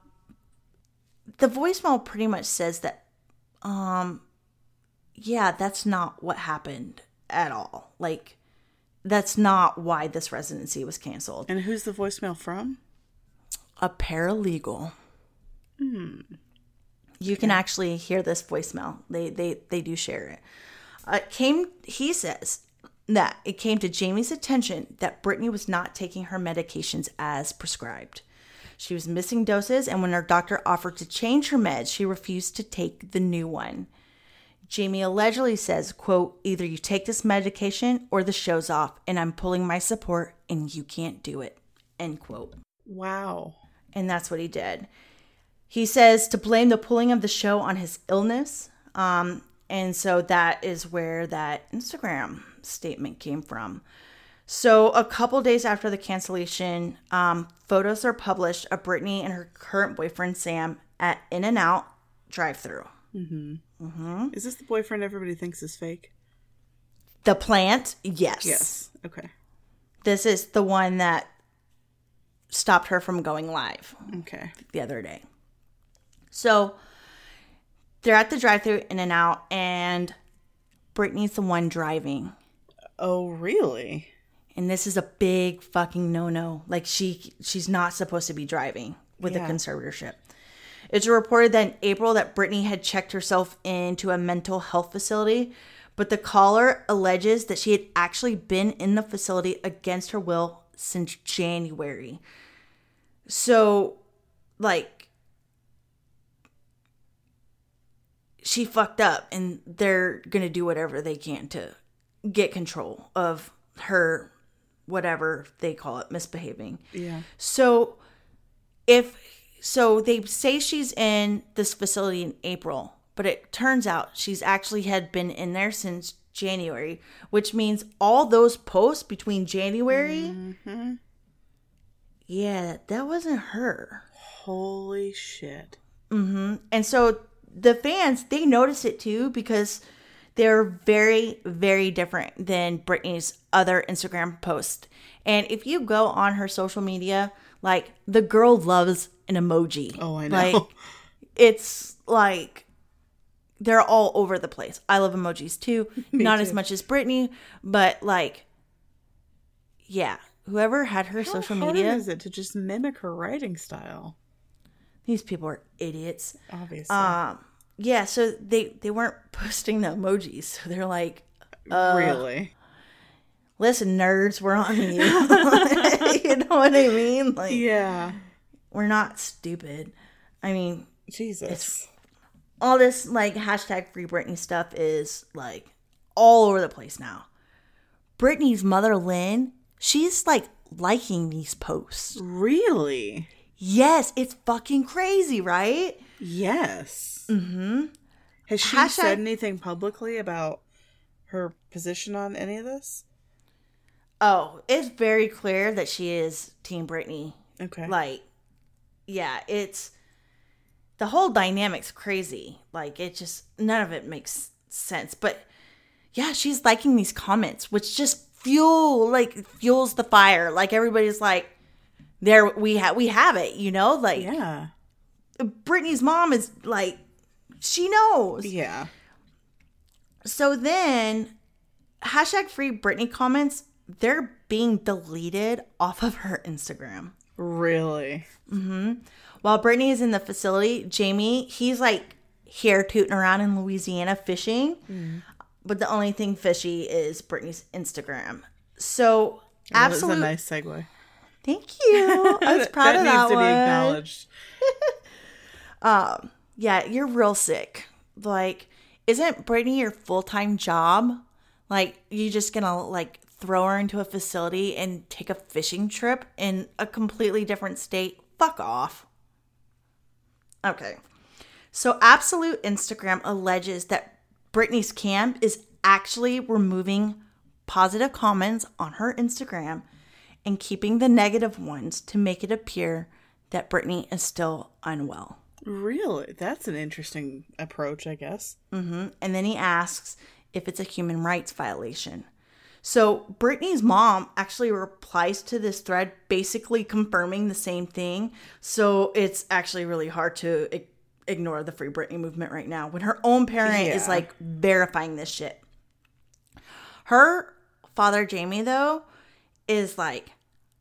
the voicemail pretty much says that um yeah, that's not what happened at all. Like, that's not why this residency was canceled. And who's the voicemail from? A paralegal. Hmm. You can yeah. actually hear this voicemail. They they they do share it. Uh, it came. He says that it came to Jamie's attention that Britney was not taking her medications as prescribed. She was missing doses, and when her doctor offered to change her meds, she refused to take the new one. Jamie allegedly says, quote, "Either you take this medication or the show's off, and I'm pulling my support, and you can't do it," end quote. Wow. And that's what he did. He says to blame the pulling of the show on his illness. Um, and so that is where that Instagram statement came from. So a couple days after the cancellation, um, photos are published of Britney and her current boyfriend, Sam, at In-N-Out drive-thru. Mm-hmm. Mm-hmm. Is this the boyfriend everybody thinks is fake? The plant? Yes. Yes. Okay. This is the one that stopped her from going live. Okay. The other day. So they're at the drive-thru In-N-Out, and Britney's the one driving. Oh, really? And this is a big fucking no-no. Like, she she's not supposed to be driving with yeah. a conservatorship. It's reported that in April that Britney had checked herself into a mental health facility, but the caller alleges that she had actually been in the facility against her will since January. So, like, she fucked up, and they're going to do whatever they can to get control of her, whatever they call it, misbehaving. Yeah. So, if... So they say she's in this facility in April, but it turns out she's actually had been in there since January, which means all those posts between January, mm-hmm. yeah, that wasn't her. Holy shit. Mm-hmm. And so the fans, they noticed it too because they're very, very different than Britney's other Instagram posts. And if you go on her social media, like, the girl loves an emoji. Oh, I know. Like, it's like they're all over the place. I love emojis too. Not too. As much as Britney, but like, yeah. Whoever had her How social hard media. Is it to just mimic her writing style? These people are idiots. Obviously. Um. Yeah. So they they weren't posting the emojis. So they're like, uh, really. Listen, nerds, we're on you. You know what I mean? Like, yeah. We're not stupid. I mean, Jesus. It's, all this, like, hashtag Free Britney stuff is, like, all over the place now. Britney's mother, Lynn, she's like liking these posts. Really? Yes, it's fucking crazy, right? Yes. Mm-hmm. Has she Hashtag- said anything publicly about her position on any of this? Oh, it's very clear that she is Team Britney. Okay. Like, yeah, it's the whole dynamic's crazy. Like, it just none of it makes sense. But yeah, she's liking these comments, which just fuel like fuels the fire. Like everybody's like, there we have we have it, you know? Like, yeah, Britney's mom is like, she knows. Yeah. So then, hashtag free Britney comments, they're being deleted off of her Instagram. Really? Mm-hmm. While Britney is in the facility, Jamie, he's like here tooting around in Louisiana fishing. Mm. But the only thing fishy is Britney's Instagram. So, absolutely. That's a nice segue. Thank you. I was proud that of that needs to one. be acknowledged. um, yeah, you're real sick. Like, isn't Britney your full-time job? Like, you just gonna, like, throw her into a facility and take a fishing trip in a completely different state? Fuck off. Okay. So, Absolute Instagram alleges that Britney's camp is actually removing positive comments on her Instagram and keeping the negative ones to make it appear that Britney is still unwell. Really? That's an interesting approach, I guess. Mm-hmm. And then he asks if it's a human rights violation. So Britney's mom actually replies to this thread basically confirming the same thing. So it's actually really hard to I- ignore the Free Britney movement right now when her own parent Yeah. is like verifying this shit. Her father, Jamie, though, is like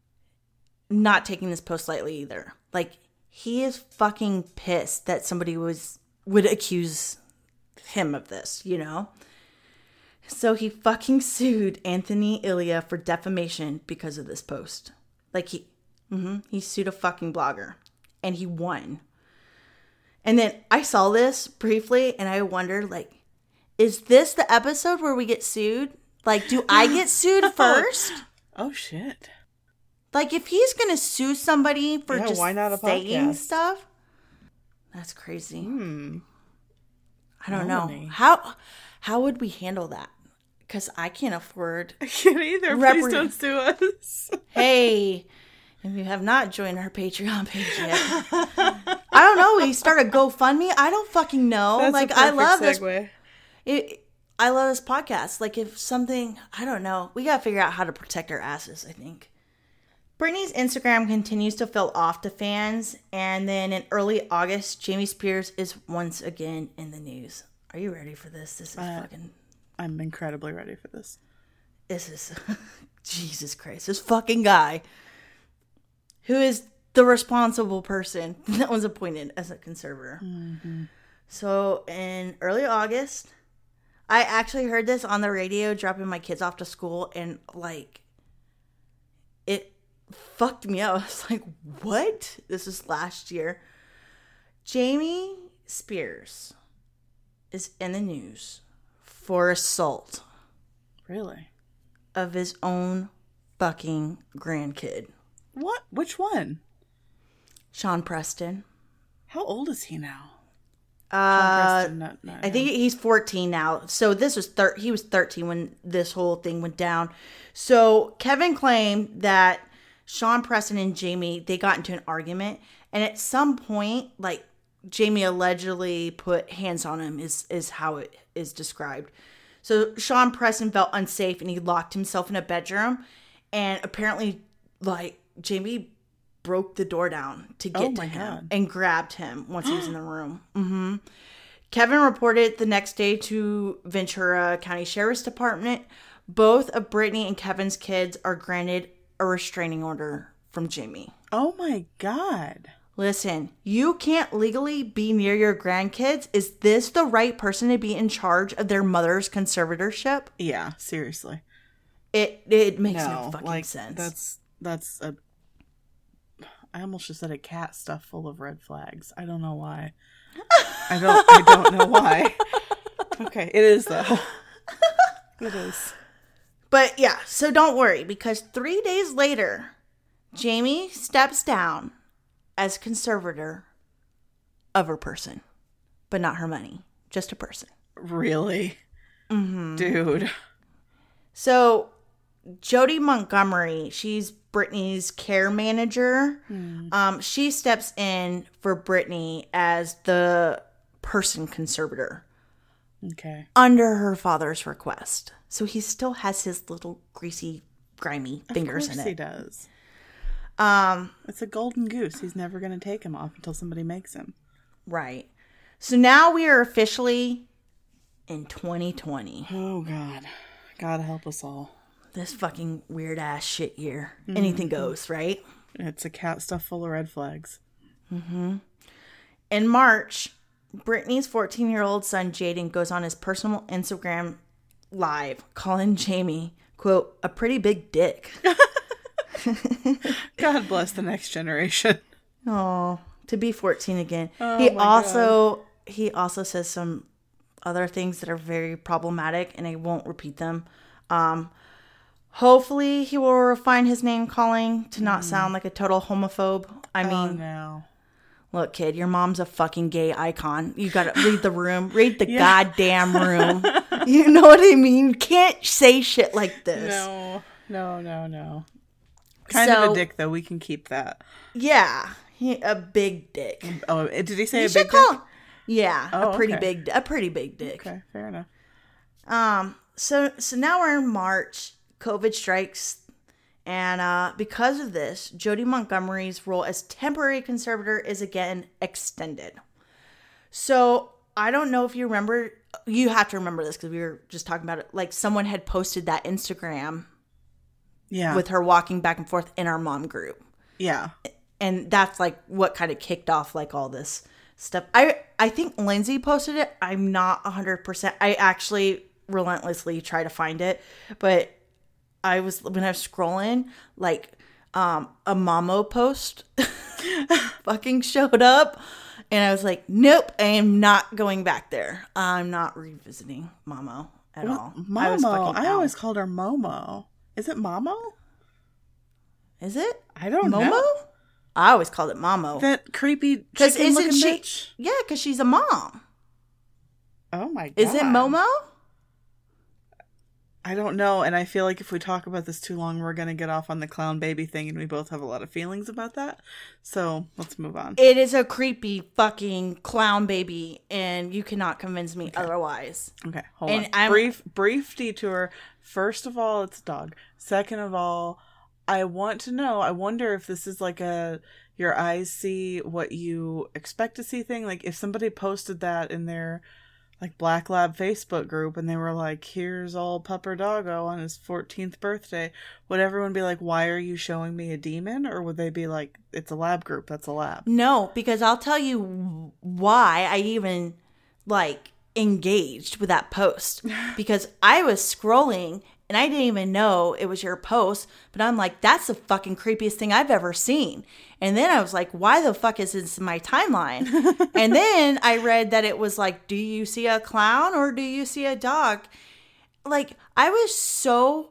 not taking this post lightly either. Like, he is fucking pissed that somebody was would accuse him of this, you know? So he fucking sued Anthony Ilya for defamation because of this post. Like, he mm-hmm, he sued a fucking blogger. And he won. And then I saw this briefly and I wondered, like, is this the episode where we get sued? Like, do I get sued first? Oh, shit. Like, if he's going to sue somebody for Yeah, just why not a saying podcast? stuff, that's crazy. Hmm. I don't Melanie. know. How how would we handle that? Because I can't afford... I can't either. Repre- Please don't sue us. Hey, if you have not joined our Patreon page yet, I don't know. We start a GoFundMe. I don't fucking know. That's like, a I perfect love this. segue. It, I love this podcast. Like, if something, I don't know. We got to figure out how to protect our asses, I think. Britney's Instagram continues to fill off to fans. And then in early August, Jamie Spears is once again in the news. Are you ready for this? This is Uh, fucking... I'm incredibly ready for this. This is... Jesus Christ. This fucking guy who is the responsible person that was appointed as a conservator. Mm-hmm. So in early August, I actually heard this on the radio dropping my kids off to school, and like it fucked me up. I was like, what? This was last year. Jamie Spears is in the news for assault Really? of his own fucking grandkid. What? Which one? Sean Preston. How old is he now? Uh, Preston, not- not I think him. he's fourteen now. So this was thir- he was thirteen when this whole thing went down. So Kevin claimed that Sean Preston and Jamie, they got into an argument, and at some point, like, Jamie allegedly put hands on him is is how it is described. So Sean Preston felt unsafe and he locked himself in a bedroom, and apparently, like, Jamie broke the door down to get Oh to my him God. and grabbed him once he was in the room. Mm-hmm. Kevin reported the next day to Ventura County Sheriff's Department. Both of Britney and Kevin's kids are granted a restraining order from Jamie. Oh my God. Listen, you can't legally be near your grandkids. Is this the right person to be in charge of their mother's conservatorship? Yeah, seriously. It it makes no, No, fucking like, sense. that's, that's a, I almost just said a cat stuffed full of red flags. I don't know why. I don't, I don't know why. Okay, it is though. It is. But yeah, so don't worry, because three days later, Jamie steps down as conservator of her person, but not her money, just a person. Really? Mm-hmm. Dude. So Jody Montgomery, she's Brittany's care manager. Hmm. Um, she steps in for Brittany as the person conservator. Okay. Under her father's request. So he still has his little greasy, grimy fingers in it. Of course he does. Um, it's a golden goose. He's never going to take him off until somebody makes him. Right. So now we are officially in twenty twenty. Oh, God. God help us all. This fucking weird ass shit year. Mm-hmm. Anything goes, right? It's a cat stuffed full of red flags. Mm-hmm. In March, Brittany's fourteen-year-old son, Jaden, goes on his personal Instagram live, calling Jamie, quote, a pretty big dick. God bless the next generation. Oh, to be fourteen again. Oh, he my also God. he also says some other things that are very problematic, and I won't repeat them. Um, hopefully he will refine his name calling to not mm. sound like a total homophobe. I mean, oh, no. Look, kid, your mom's a fucking gay icon. You gotta read the room. Read the yeah. goddamn room. You know what I mean? You can't say shit like this. No, no, no, no. Kind so, of a dick, though. We can keep that. Yeah. He, a big dick. Oh, did he say you a big call, dick? Yeah, oh, a pretty okay. big a pretty big dick. Okay, fair enough. Um, so so now we're in March. COVID strikes. And uh, because of this, Jody Montgomery's role as temporary conservator is again extended. So I don't know if you remember. You have to remember this because we were just talking about it. Like someone had posted that Instagram yeah. with her walking back and forth in our mom group. Yeah. And that's like what kind of kicked off like all this stuff. I, I think Lindsay posted it. I'm not one hundred percent. I actually relentlessly try to find it. But I was, when I was scrolling, like, um, a Mamo post fucking showed up, and I was like, nope, I am not going back there. I'm not revisiting Mamo at what? all. Momo. I, I always called her Momo. Is it Mamo? Is it? I don't Momo? know. I always called it Mamo. That creepy chicken looking she, bitch? Yeah, because she's a mom. Oh my God. Is it Momo? I don't know, and I feel like if we talk about this too long, we're going to get off on the clown baby thing, and we both have a lot of feelings about that. So, let's move on. It is a creepy fucking clown baby, and you cannot convince me okay. otherwise. Okay, hold and on. I'm, brief, brief detour. First of all, it's a dog. Second of all, I want to know, I wonder if this is like a your eyes see what you expect to see thing. Like, if somebody posted that in their like Black Lab Facebook group and they were like, here's old Pupper Doggo on his fourteenth birthday, would everyone be like, why are you showing me a demon? Or would they be like, it's a lab group, that's a lab? No, because I'll tell you why I even like engaged with that post. Because I was scrolling and I didn't even know it was your post, but I'm like, that's the fucking creepiest thing I've ever seen. And then I was like, why the fuck is this in my timeline? And then I read that it was like, do you see a clown or do you see a dog? Like, I was so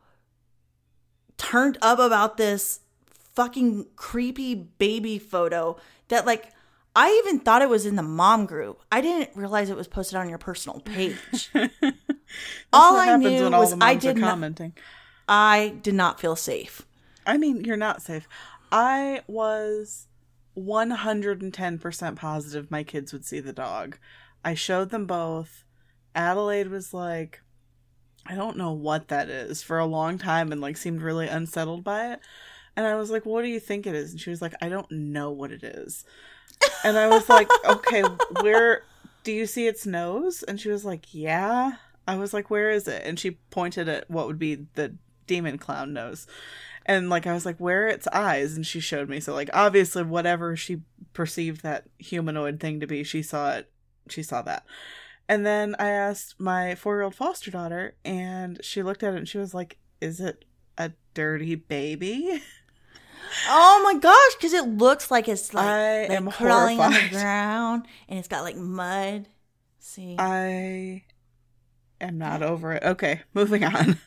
turned up about this fucking creepy baby photo that, like, I even thought it was in the mom group. I didn't realize it was posted on your personal page. All I knew when all was the moms I did are not. commenting. I did not feel safe. I mean, you're not safe. I was one hundred ten percent positive my kids would see the dog. I showed them both. Adelaide was like, I don't know what that is for a long time and like seemed really unsettled by it. And I was like, what do you think it is? And she was like, I don't know what it is. And I was like, okay, where do you see its nose? And she was like, yeah. I was like, where is it? And she pointed at what would be the demon clown nose. And like, I was like, where are its eyes? And she showed me. So like, obviously whatever she perceived that humanoid thing to be, she saw it. She saw that. And then I asked my four-year-old foster daughter and she looked at it and she was like, is it a dirty baby? Oh my gosh, because it looks like it's like, I like am crawling horrified. on the ground and it's got like mud. See, I am not over it. Okay, moving on.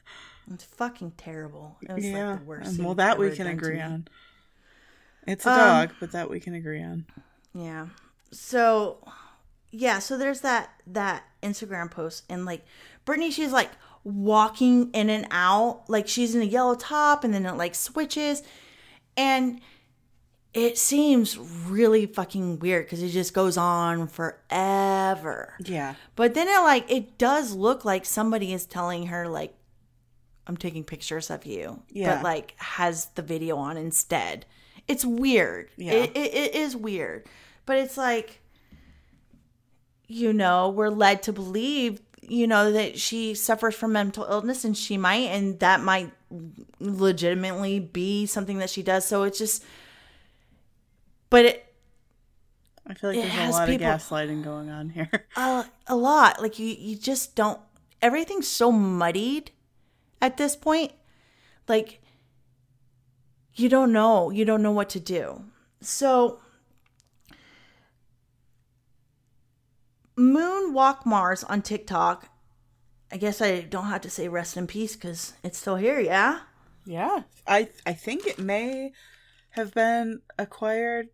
It's fucking terrible. It was yeah. like the worst. Well, that we can agree on. It's a um, dog, but that we can agree on. Yeah. So, yeah. So there's that that Instagram post, and like Brittany, she's like walking in and out, like she's in a yellow top, and then it like switches, and it seems really fucking weird because it just goes on forever. Yeah. But then it like it does look like somebody is telling her like, I'm taking pictures of you. Yeah. But like has the video on instead. It's weird. Yeah. It, it, it is weird. But it's like, you know, we're led to believe, you know, that she suffers from mental illness, and she might, and that might legitimately be something that she does. So it's just, but it, I feel like there's a lot people, of gaslighting going on here. Uh, a lot. Like you, you just don't, everything's so muddied at this point. Like, you don't know. You don't know what to do. So, Moonwalk Mars on TikTok. I guess I don't have to say rest in peace because it's still here, yeah? Yeah. I I think it may have been acquired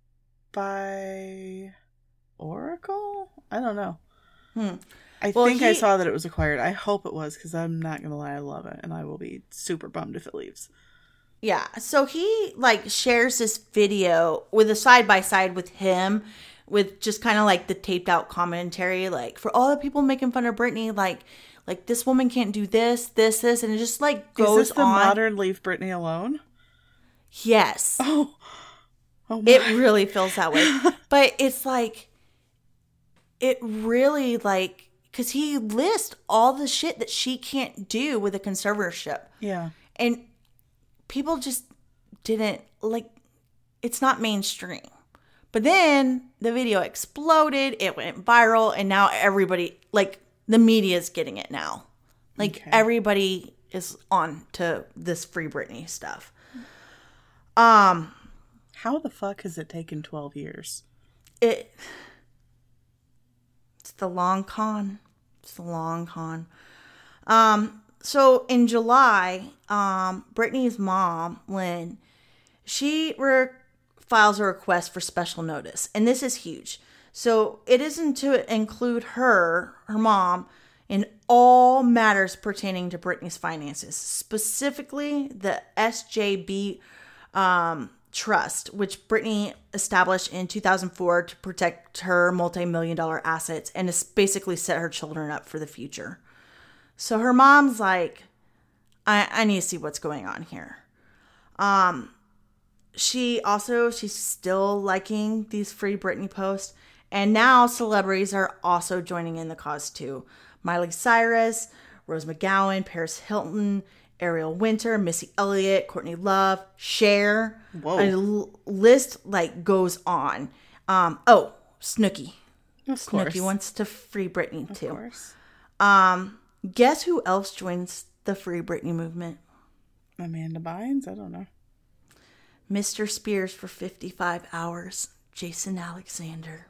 by Oracle? I don't know. Hmm. I well, think he, I saw that it was acquired. I hope it was, because I'm not going to lie, I love it. And I will be super bummed if it leaves. Yeah. So he, like, shares this video with a side-by-side with him, with just kind of, like, the taped-out commentary, like, for all the people making fun of Britney, like, like, this woman can't do this, this, this, and it just, like, goes on. Is this the on. modern Leave Britney Alone? Yes. Oh. Oh my. It really feels that way. But it's, like, it really, like, because he lists all the shit that she can't do with a conservatorship. Yeah. And people just didn't, like, it's not mainstream. But then the video exploded, it went viral, and now everybody, like, the media is getting it now. Like, okay. Everybody is on to this Free Britney stuff. Um, How the fuck has it taken twelve years? It, it's the long con. It's the long con. Um, so in July, um, Britney's mom, Lynn, she re- files a request for special notice. And this is huge. So it isn't to include her, her mom, in all matters pertaining to Britney's finances. Specifically, the S J B um, Trust, which Britney established in two thousand four to protect her multi-million dollar assets and to basically set her children up for the future. So her mom's like, I, I need to see what's going on here. Um, she also, she's still liking these Free Britney posts. And now celebrities are also joining in the cause too. Miley Cyrus, Rose McGowan, Paris Hilton, Ariel Winter, Missy Elliott, Courtney Love, Cher. Whoa. A l- list like goes on. Um, oh, Snooki. Of Snooki course. wants to free Britney of too. Of course. Um, guess who else joins the Free Britney movement? Amanda Bynes? I don't know. Mister Spears for fifty-five hours. Jason Alexander.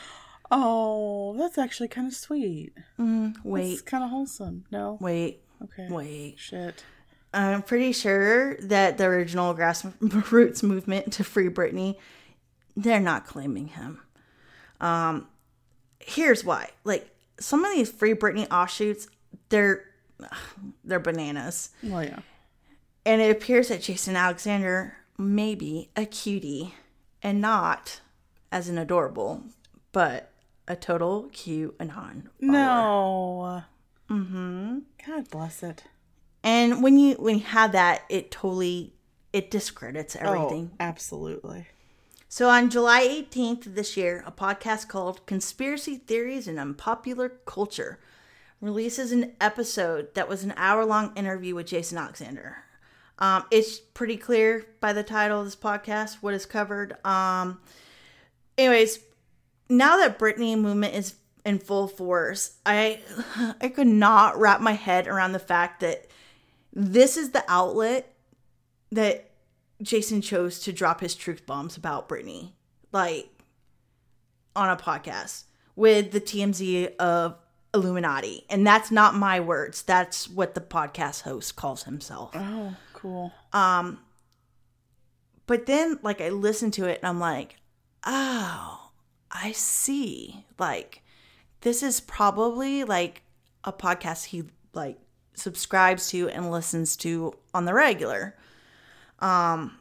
Oh, that's actually kind of sweet. Mm, wait. It's kind of wholesome. No? Wait. Okay. Wait. Shit. I'm pretty sure that the original grassroots movement to free Britney, they're not claiming him. Um, here's why. Like, some of these Free Britney offshoots, they're, they're bananas. Well, yeah. And it appears that Jason Alexander may be a cutie and not as an adorable, but a total QAnon follower. No. Mm-hmm. God bless it. And when you when you have that, it totally it discredits everything. Oh, absolutely. So on July eighteenth of this year, a podcast called Conspiracy Theories and Unpopular Culture releases an episode that was an hour-long interview with Jason Alexander. Um, it's pretty clear by the title of this podcast what is covered. Um, anyways, now that Britney movement is in full force, I I could not wrap my head around the fact that this is the outlet that Jason chose to drop his truth bombs about Britney, like on a podcast with the T M Z of Illuminati. And that's not my words. That's what the podcast host calls himself. Oh, cool. Um, but then, like, I listened to it and I'm like, oh, I see. Like, this is probably, like, a podcast he, like, subscribes to and listens to on the regular. Um,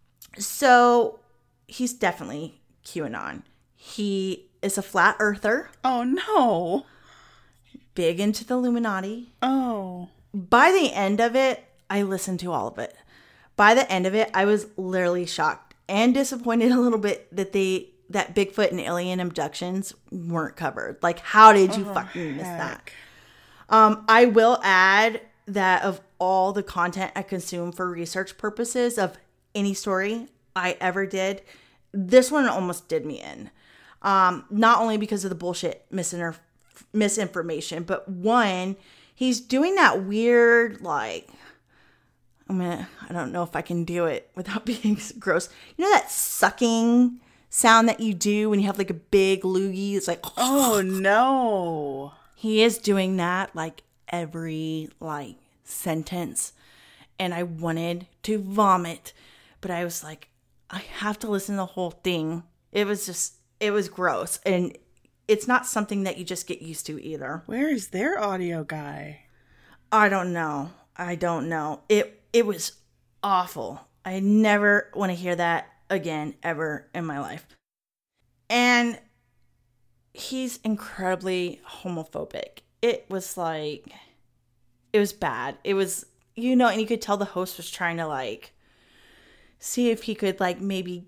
so he's definitely QAnon. He is a flat earther. Oh, no. Big into the Illuminati. Oh. By the end of it, I listened to all of it. By the end of it, I was literally shocked and disappointed a little bit that they that Bigfoot and alien abductions weren't covered. Like, how did you oh, fucking miss heck. that? Um, I will add that of all the content I consume for research purposes of any story I ever did, this one almost did me in. Um, not only because of the bullshit misinter- misinformation, but one, he's doing that weird, like, I mean, I don't know if I can do it without being gross. You know that sucking sound that you do when you have like a big loogie? It's like, oh no. He is doing that like every like sentence. And I wanted to vomit, but I was like, I have to listen to the whole thing. It was just, it was gross. And it's not something that you just get used to either. Where is their audio guy? I don't know. I don't know. It it was awful. I never want to hear that again ever in my life. And he's incredibly homophobic. It was like, it was bad. It was, you know, and you could tell the host was trying to like see if he could like maybe,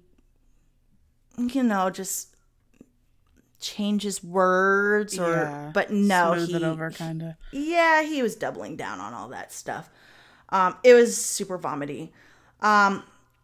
you know, just change his words or, yeah, but no, smooth he, it over kind of. Yeah, he was doubling down on all that stuff. Um, it was super vomity. Um,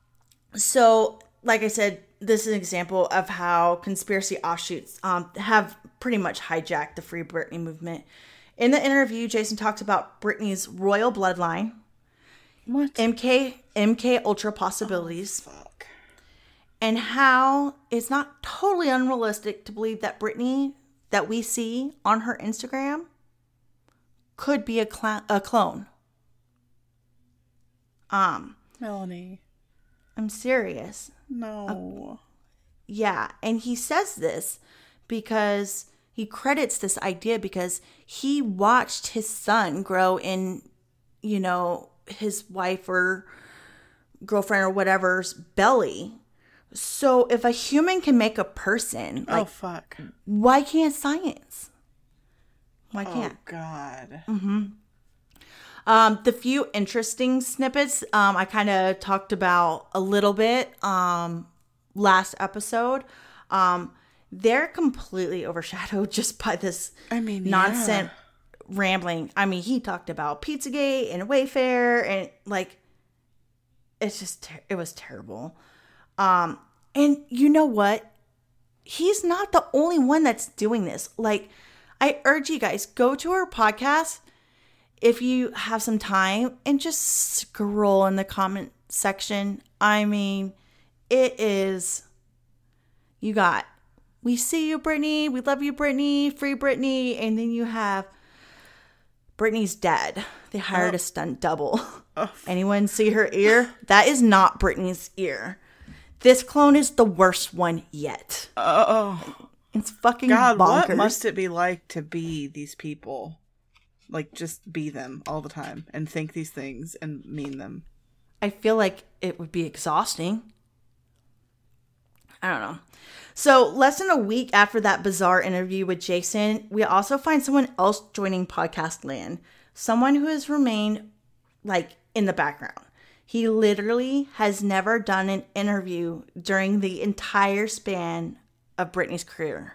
so like I said, this is an example of how conspiracy offshoots um, have pretty much hijacked the Free Britney movement. In the interview, Jason talks about Britney's royal bloodline, what M K M K Ultra possibilities, oh, fuck. And how it's not totally unrealistic to believe that Britney that we see on her Instagram could be a, cl- a clone. Um, Melanie, I'm serious. No. Uh, yeah, and he says this because he credits this idea because he watched his son grow in, you know, his wife or girlfriend or whatever's belly. So if a human can make a person, like, oh fuck, why can't science? Why can't? Oh God. Mm-hmm. Um, the few interesting snippets um, I kind of talked about a little bit um, last episode. Um, they're completely overshadowed just by this I mean, nonsense yeah. rambling. I mean, he talked about Pizzagate and Wayfair and like, it's just, ter- it was terrible. Um, and you know what? He's not the only one that's doing this. Like, I urge you guys, go to our podcast if you have some time and just scroll in the comment section. I mean, it is, you got, we see you, Britney. We love you, Britney. Free Britney. And then you have Britney's dead. They hired oh. a stunt double. Oh. Anyone see her ear? That is not Britney's ear. This clone is the worst one yet. Oh. It's fucking God, bonkers. What must it be like to be these people? Like, just be them all the time and think these things and mean them. I feel like it would be exhausting. I don't know. So less than a week after that bizarre interview with Jason, we also find someone else joining Podcast Land. Someone who has remained, like, in the background. He literally has never done an interview during the entire span of Britney's career.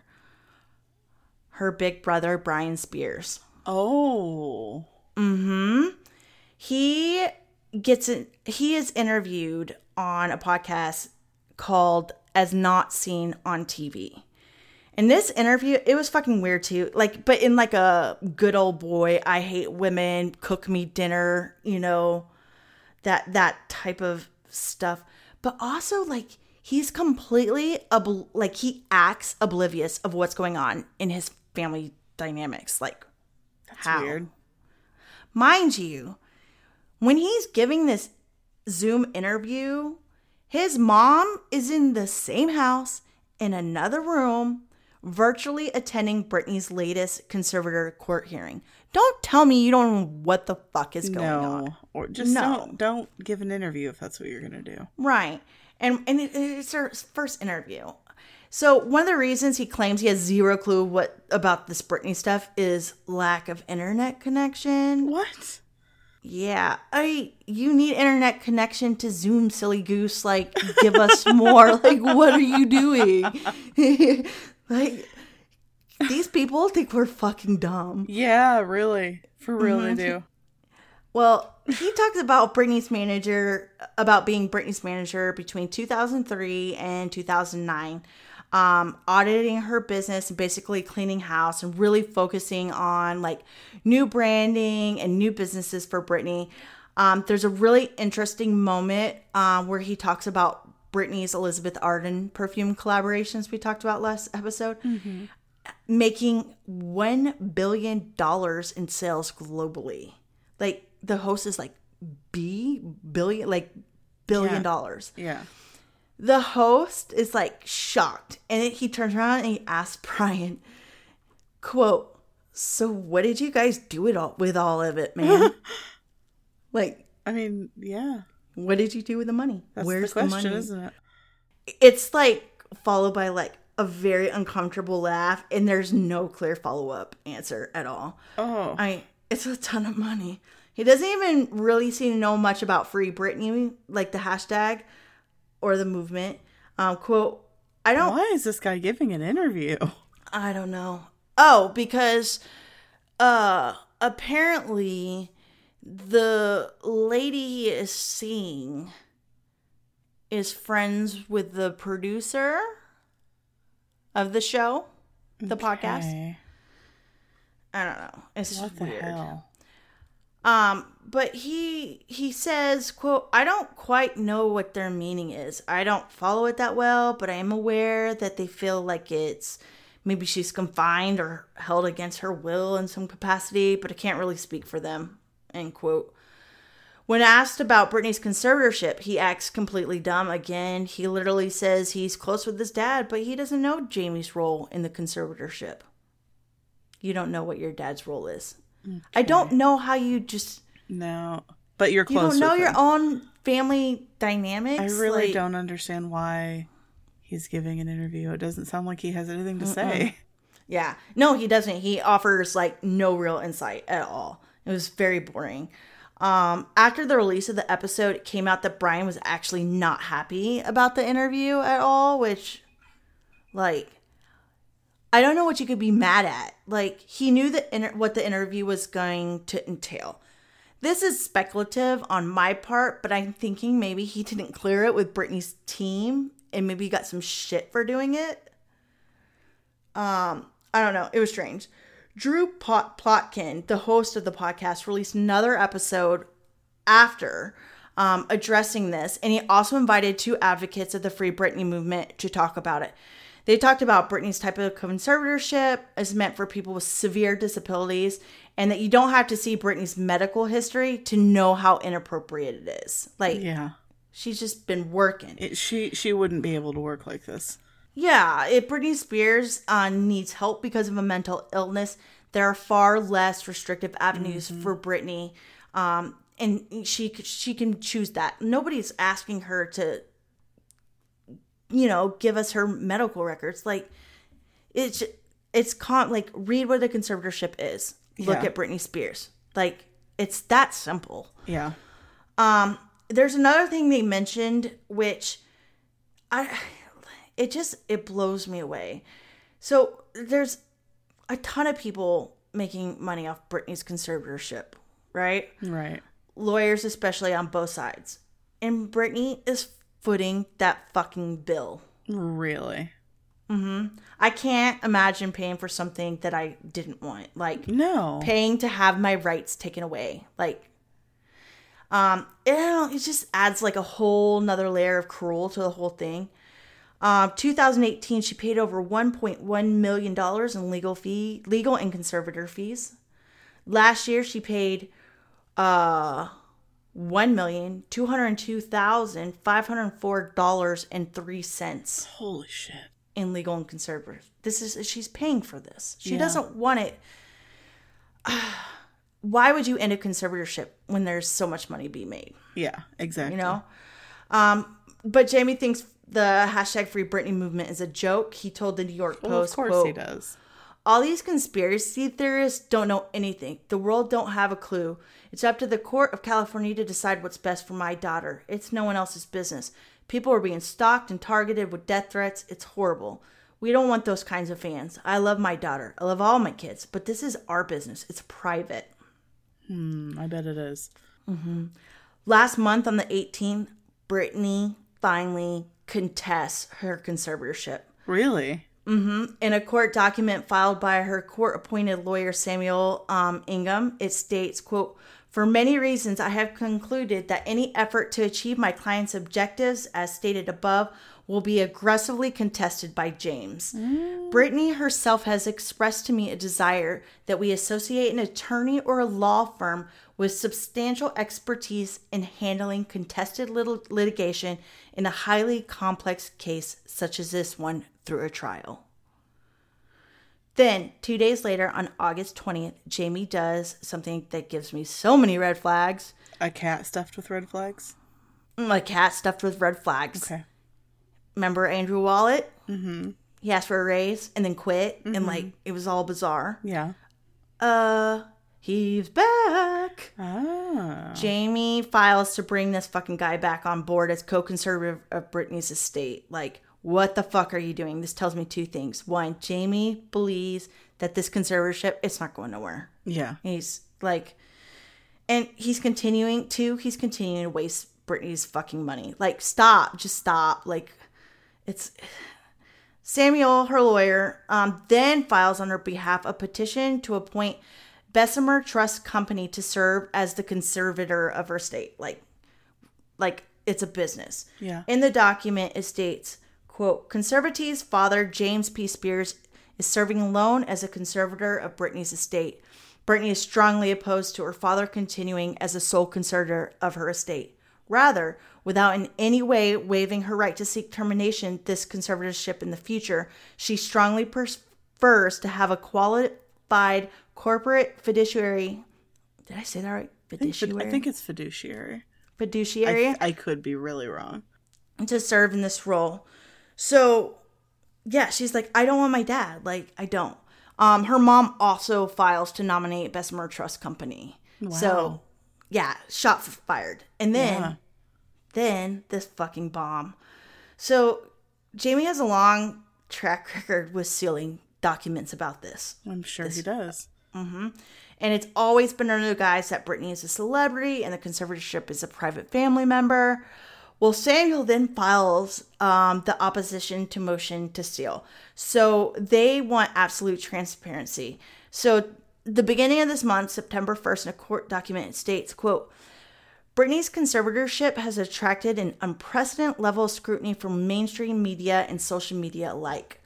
Her big brother, Brian Spears. Oh. Mm-hmm. He gets in, he is interviewed on a podcast called As Not Seen on T V. In this interview, it was fucking weird too. Like, but in like a good old boy, I hate women, cook me dinner, you know, that that type of stuff. But also, like, he's completely ob- like he acts oblivious of what's going on in his family dynamics. Like, That's How? weird. Mind you, when he's giving this Zoom interview, his mom is in the same house in another room, virtually attending Britney's latest conservator court hearing. Don't tell me you don't know what the fuck is going no. on. Or just No. don't don't give an interview if that's what you're gonna do. Right. And and it, it's her first interview. So one of the reasons he claims he has zero clue what about this Britney stuff is lack of internet connection. What? Yeah, I you need internet connection to Zoom, silly goose. Like, give us more. Like, what are you doing? Like, these people think we're fucking dumb. Yeah, really. For real Mm-hmm. they do. Well, he talks about Britney's manager, about being Britney's manager between two thousand three and two thousand nine, um, auditing her business and basically cleaning house and really focusing on like new branding and new businesses for Britney. Um, there's a really interesting moment um, where he talks about Britney's Elizabeth Arden perfume collaborations we talked about last episode, mm-hmm. making one billion dollars in sales globally. Like, the host is like, B? Billion? Like, billion Yeah. dollars. Yeah. The host is like shocked. And then he turns around and he asks Brian, quote, so what did you guys do it all with all of it, man? Like, I mean, yeah. what did you do with the money? That's Where's the question, the money? isn't it? It's like followed by like a very uncomfortable laugh, and there's no clear follow-up answer at all. Oh. I mean, it's a ton of money. He doesn't even really seem to know much about Free Britney, like the hashtag or the movement. Um, quote, I don't Why is this guy giving an interview? I don't know. Oh, because uh apparently the lady he is seeing is friends with the producer of the show, the podcast. Okay. I don't know. It's What just the weird. hell? Um, but he he says, quote, I don't quite know what their meaning is. I don't follow it that well, but I am aware that they feel like it's maybe she's confined or held against her will in some capacity, but I can't really speak for them, end quote. When asked about Britney's conservatorship, he acts completely dumb again. He literally says he's close with his dad, but he doesn't know Jamie's role in the conservatorship. You don't know what your dad's role is. Okay. I don't know how you just... No. But you're You close don't know with your him. own family dynamics? I really Like, don't understand why he's giving an interview. It doesn't sound like he has anything to say. Yeah. No, he doesn't. He offers, like, no real insight at all. It was very boring. Um, after the release of the episode, it came out that Brian was actually not happy about the interview at all, which, like... I don't know what you could be mad at. Like, he knew the inter- what the interview was going to entail. This is speculative on my part, but I'm thinking maybe he didn't clear it with Britney's team, and maybe he got some shit for doing it. Um, I don't know. It was strange. Drew Pot- Plotkin, the host of the podcast, released another episode after um, addressing this, and he also invited two advocates of the Free Britney movement to talk about it. They talked about Britney's type of conservatorship is meant for people with severe disabilities, and that you don't have to see Britney's medical history to know how inappropriate it is. Like, Yeah. she's just been working. It, she she wouldn't be able to work like this. Yeah, if Britney Spears uh, needs help because of a mental illness, there are far less restrictive avenues mm-hmm. for Britney, um, and she she can choose that. Nobody's asking her to, you know, give us her medical records. Like, it's it's con like read what a conservatorship is. Look Yeah. at Britney Spears. Like, it's that simple. Yeah. Um, there's another thing they mentioned, which I, it just, it blows me away. So there's a ton of people making money off Britney's conservatorship, right? Right. Lawyers, especially on both sides. And Britney is footing that fucking bill. Really? Mm-hmm. I can't imagine paying for something that I didn't want. Like, No. paying to have my rights taken away. Like, um, it, I don't know, it just adds like a whole nother layer of cruel to the whole thing. Um, two thousand eighteen, she paid over one point one million dollars in legal fee, legal and conservator fees. Last year, she paid uh, one million two hundred two thousand five hundred four dollars and three cents. Holy shit. In legal and conservative. This is, she's paying for this. She Yeah. doesn't want it. Why would you end a conservatorship when there's so much money being made? Yeah, exactly. You know? Um, but Jamie thinks the hashtag Free Britney movement is a joke. He told the New York Well, Post, of course quote, he does. all these conspiracy theorists don't know anything. The world don't have a clue. It's up to the court of California to decide what's best for my daughter. It's no one else's business. People are being stalked and targeted with death threats. It's horrible. We don't want those kinds of fans. I love my daughter. I love all my kids. But this is our business. It's private. Hmm, I bet it is. Mm-hmm. Last month on the eighteenth, Britney finally contests her conservatorship. Really? Mm-hmm. In a court document filed by her court-appointed lawyer, Samuel um, Ingham, it states, quote, for many reasons, I have concluded that any effort to achieve my client's objectives, as stated above, will be aggressively contested by James. Mm. Britney herself has expressed to me a desire that we associate an attorney or a law firm with substantial expertise in handling contested lit- litigation in a highly complex case such as this one through a trial. Then, two days later, on August twentieth, Jamie does something that gives me so many red flags. A cat stuffed with red flags? A cat stuffed with red flags. Okay. Remember Andrew Wallet? Mm-hmm. He asked for a raise and then quit. Mm-hmm. And, like, it was all bizarre. Yeah. Uh, he's back. Ah. Jamie files to bring this fucking guy back on board as co-conservative of Britney's estate. Like, what the fuck are you doing? This tells me two things. One, Jamie believes that this conservatorship, it's not going nowhere. Yeah. He's like, and he's continuing to, he's continuing to waste Britney's fucking money. Like, stop, just stop. Like, it's, Samuel, her lawyer, um, then files on her behalf a petition to appoint Bessemer Trust Company to serve as the conservator of her estate. Like, like it's a business. Yeah. In the document, it states, quote, Conservative's father, James P. Spears, is serving alone as a conservator of Britney's estate. Britney is strongly opposed to her father continuing as a sole conservator of her estate. Rather, without in any way waiving her right to seek termination this conservatorship in the future, she strongly prefers to have a qualified corporate fiduciary. Did I say that right? Fiduciary? I think, I think it's fiduciary. Fiduciary? I, I could be really wrong. To serve in this role. So, yeah, she's like, I don't want my dad. Like, I don't. Um, her mom also files to nominate Bessemer Trust Company. Wow. So, yeah, shot fired. And then, Yeah. then this fucking bomb. So, Jamie has a long track record with sealing documents about this. I'm sure This- he does. Mm-hmm. And it's always been under the guise that Britney is a celebrity and the conservatorship is a private family member. Well, Samuel then files um, the opposition to motion to seal. So they want absolute transparency. So the beginning of this month, September first, in a court document, it states, quote, Britney's conservatorship has attracted an unprecedented level of scrutiny from mainstream media and social media alike.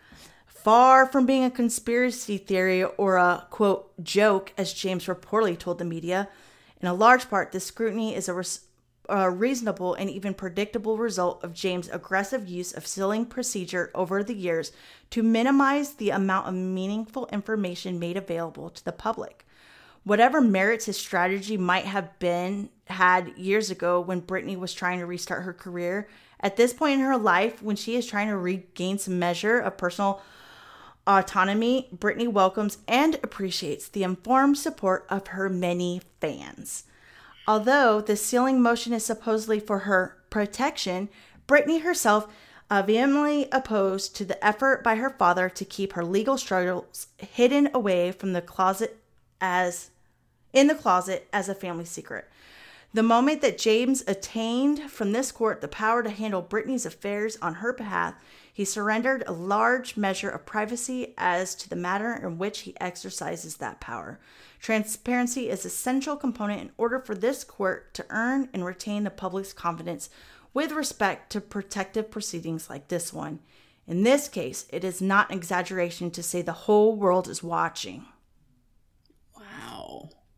Far from being a conspiracy theory or a, quote, joke, as James reportedly told the media, in a large part, this scrutiny is a, res- a reasonable and even predictable result of James' aggressive use of sealing procedure over the years to minimize the amount of meaningful information made available to the public. Whatever merits his strategy might have been had years ago when Britney was trying to restart her career, at this point in her life, when she is trying to regain some measure of personal autonomy, Britney welcomes and appreciates the informed support of her many fans. Although the sealing motion is supposedly for her protection, Britney herself uh, vehemently opposed to the effort by her father to keep her legal struggles hidden away from the closet as in the closet as a family secret. The moment that James attained from this court the power to handle Britney's affairs on her behalf, he surrendered a large measure of privacy as to the manner in which he exercises that power. Transparency is an essential component in order for this court to earn and retain the public's confidence with respect to protective proceedings like this one. In this case, it is not an exaggeration to say the whole world is watching. Wow.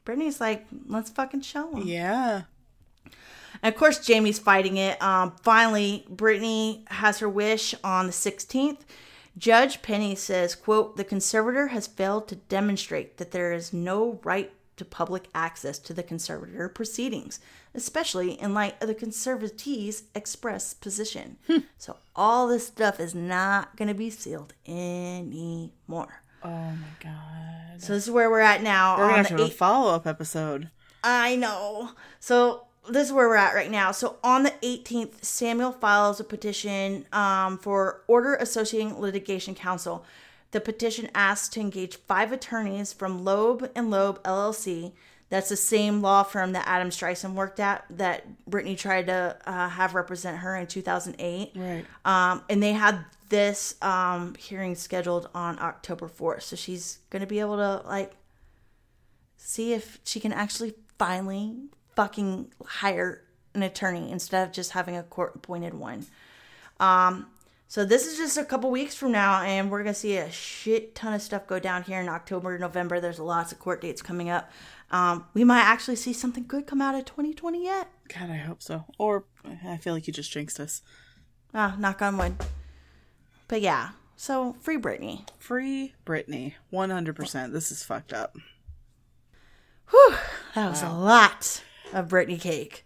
Brittany's like, let's fucking show them. Yeah. And of course, Jamie's fighting it. Um, finally, Brittany has her wish on the sixteenth. Judge Penny says, quote, the conservator has failed to demonstrate that there is no right to public access to the conservator proceedings, especially in light of the conservatee's express position. Hmm. So all this stuff is not going to be sealed anymore. Oh my God. So this is where we're at now. We're going to have to have a follow-up episode. I know. So this is where we're at right now. So on the eighteenth, Samuel files a petition um, for Order Associating Litigation Counsel. The petition asks to engage five attorneys from Loeb and Loeb L L C. That's the same law firm that Adam Streisand worked at that Brittany tried to uh, have represent her in two thousand eight. Right. Um, and they had this um, hearing scheduled on October fourth. So she's going to be able to, like, see if she can actually finally fucking hire an attorney instead of just having a court-appointed one. Um, so this is just a couple weeks from now, and we're going to see a shit ton of stuff go down here in October, November. There's lots of court dates coming up. Um, we might actually see something good come out of twenty twenty yet. God, I hope so. Or I feel like you just jinxed us. Ah, knock on wood. But yeah, so free Britney. Free Britney. one hundred percent. This is fucked up. Whew, that was wow. a lot of Britney cake.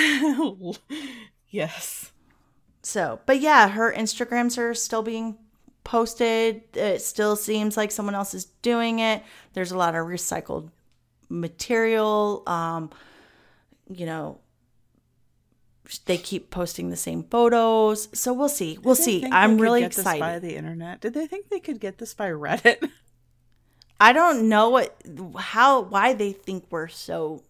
Yes. So, but yeah, her Instagrams are still being posted. It still seems like someone else is doing it. There's a lot of recycled material. Um, you know, they keep posting the same photos. So we'll see. We'll see. I'm really excited. Did they think they could get this by the internet? Did they think they could get this by Reddit? I don't know what, how, why they think we're so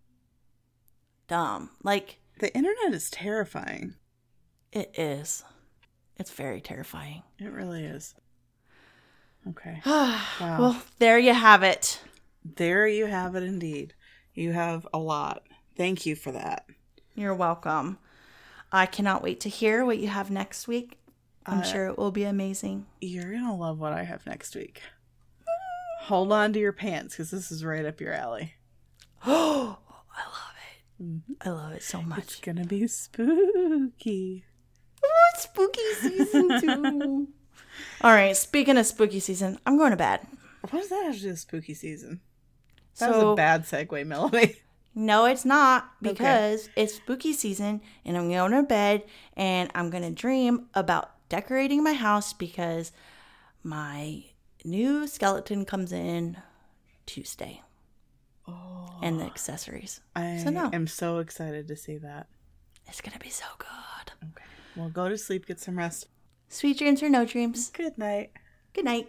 dumb. Like, the internet is terrifying. It is. It's very terrifying. It really is. Okay. Wow. Well, there you have it. There you have it indeed. You have a lot. Thank you for that. You're welcome. I cannot wait to hear what you have next week. I'm uh, sure it will be amazing. You're going to love what I have next week. Hold on to your pants because this is right up your alley. Oh, I love it. Mm-hmm. I love it so much. It's going to be spooky. Oh, it's spooky season two. All right, speaking of spooky season, I'm going to bed. What does that have to do with spooky season? That so, was a bad segue, Melanie. No, it's not, because okay. it's spooky season, and I'm going to bed, and I'm going to dream about decorating my house because my new skeleton comes in Tuesday. Oh. And the accessories. I so no. am so excited to see that. It's going to be so good. Okay. Well, go to sleep, get some rest. Sweet dreams or no dreams. Good night. Good night.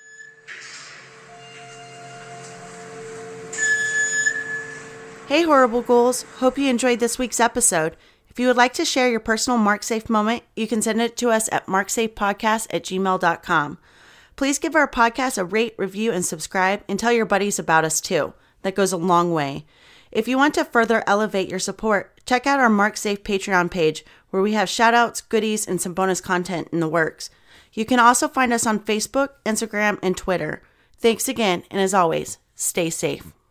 Hey, Horrible Ghouls. Hope you enjoyed this week's episode. If you would like to share your personal MarkSafe moment, you can send it to us at marksafepodcast at gmail dot com. Please give our podcast a rate, review, and subscribe, and tell your buddies about us too. That goes a long way. If you want to further elevate your support, check out our MarkSafe Patreon page, where we have shoutouts, goodies, and some bonus content in the works. You can also find us on Facebook, Instagram, and Twitter. Thanks again, and as always, stay safe.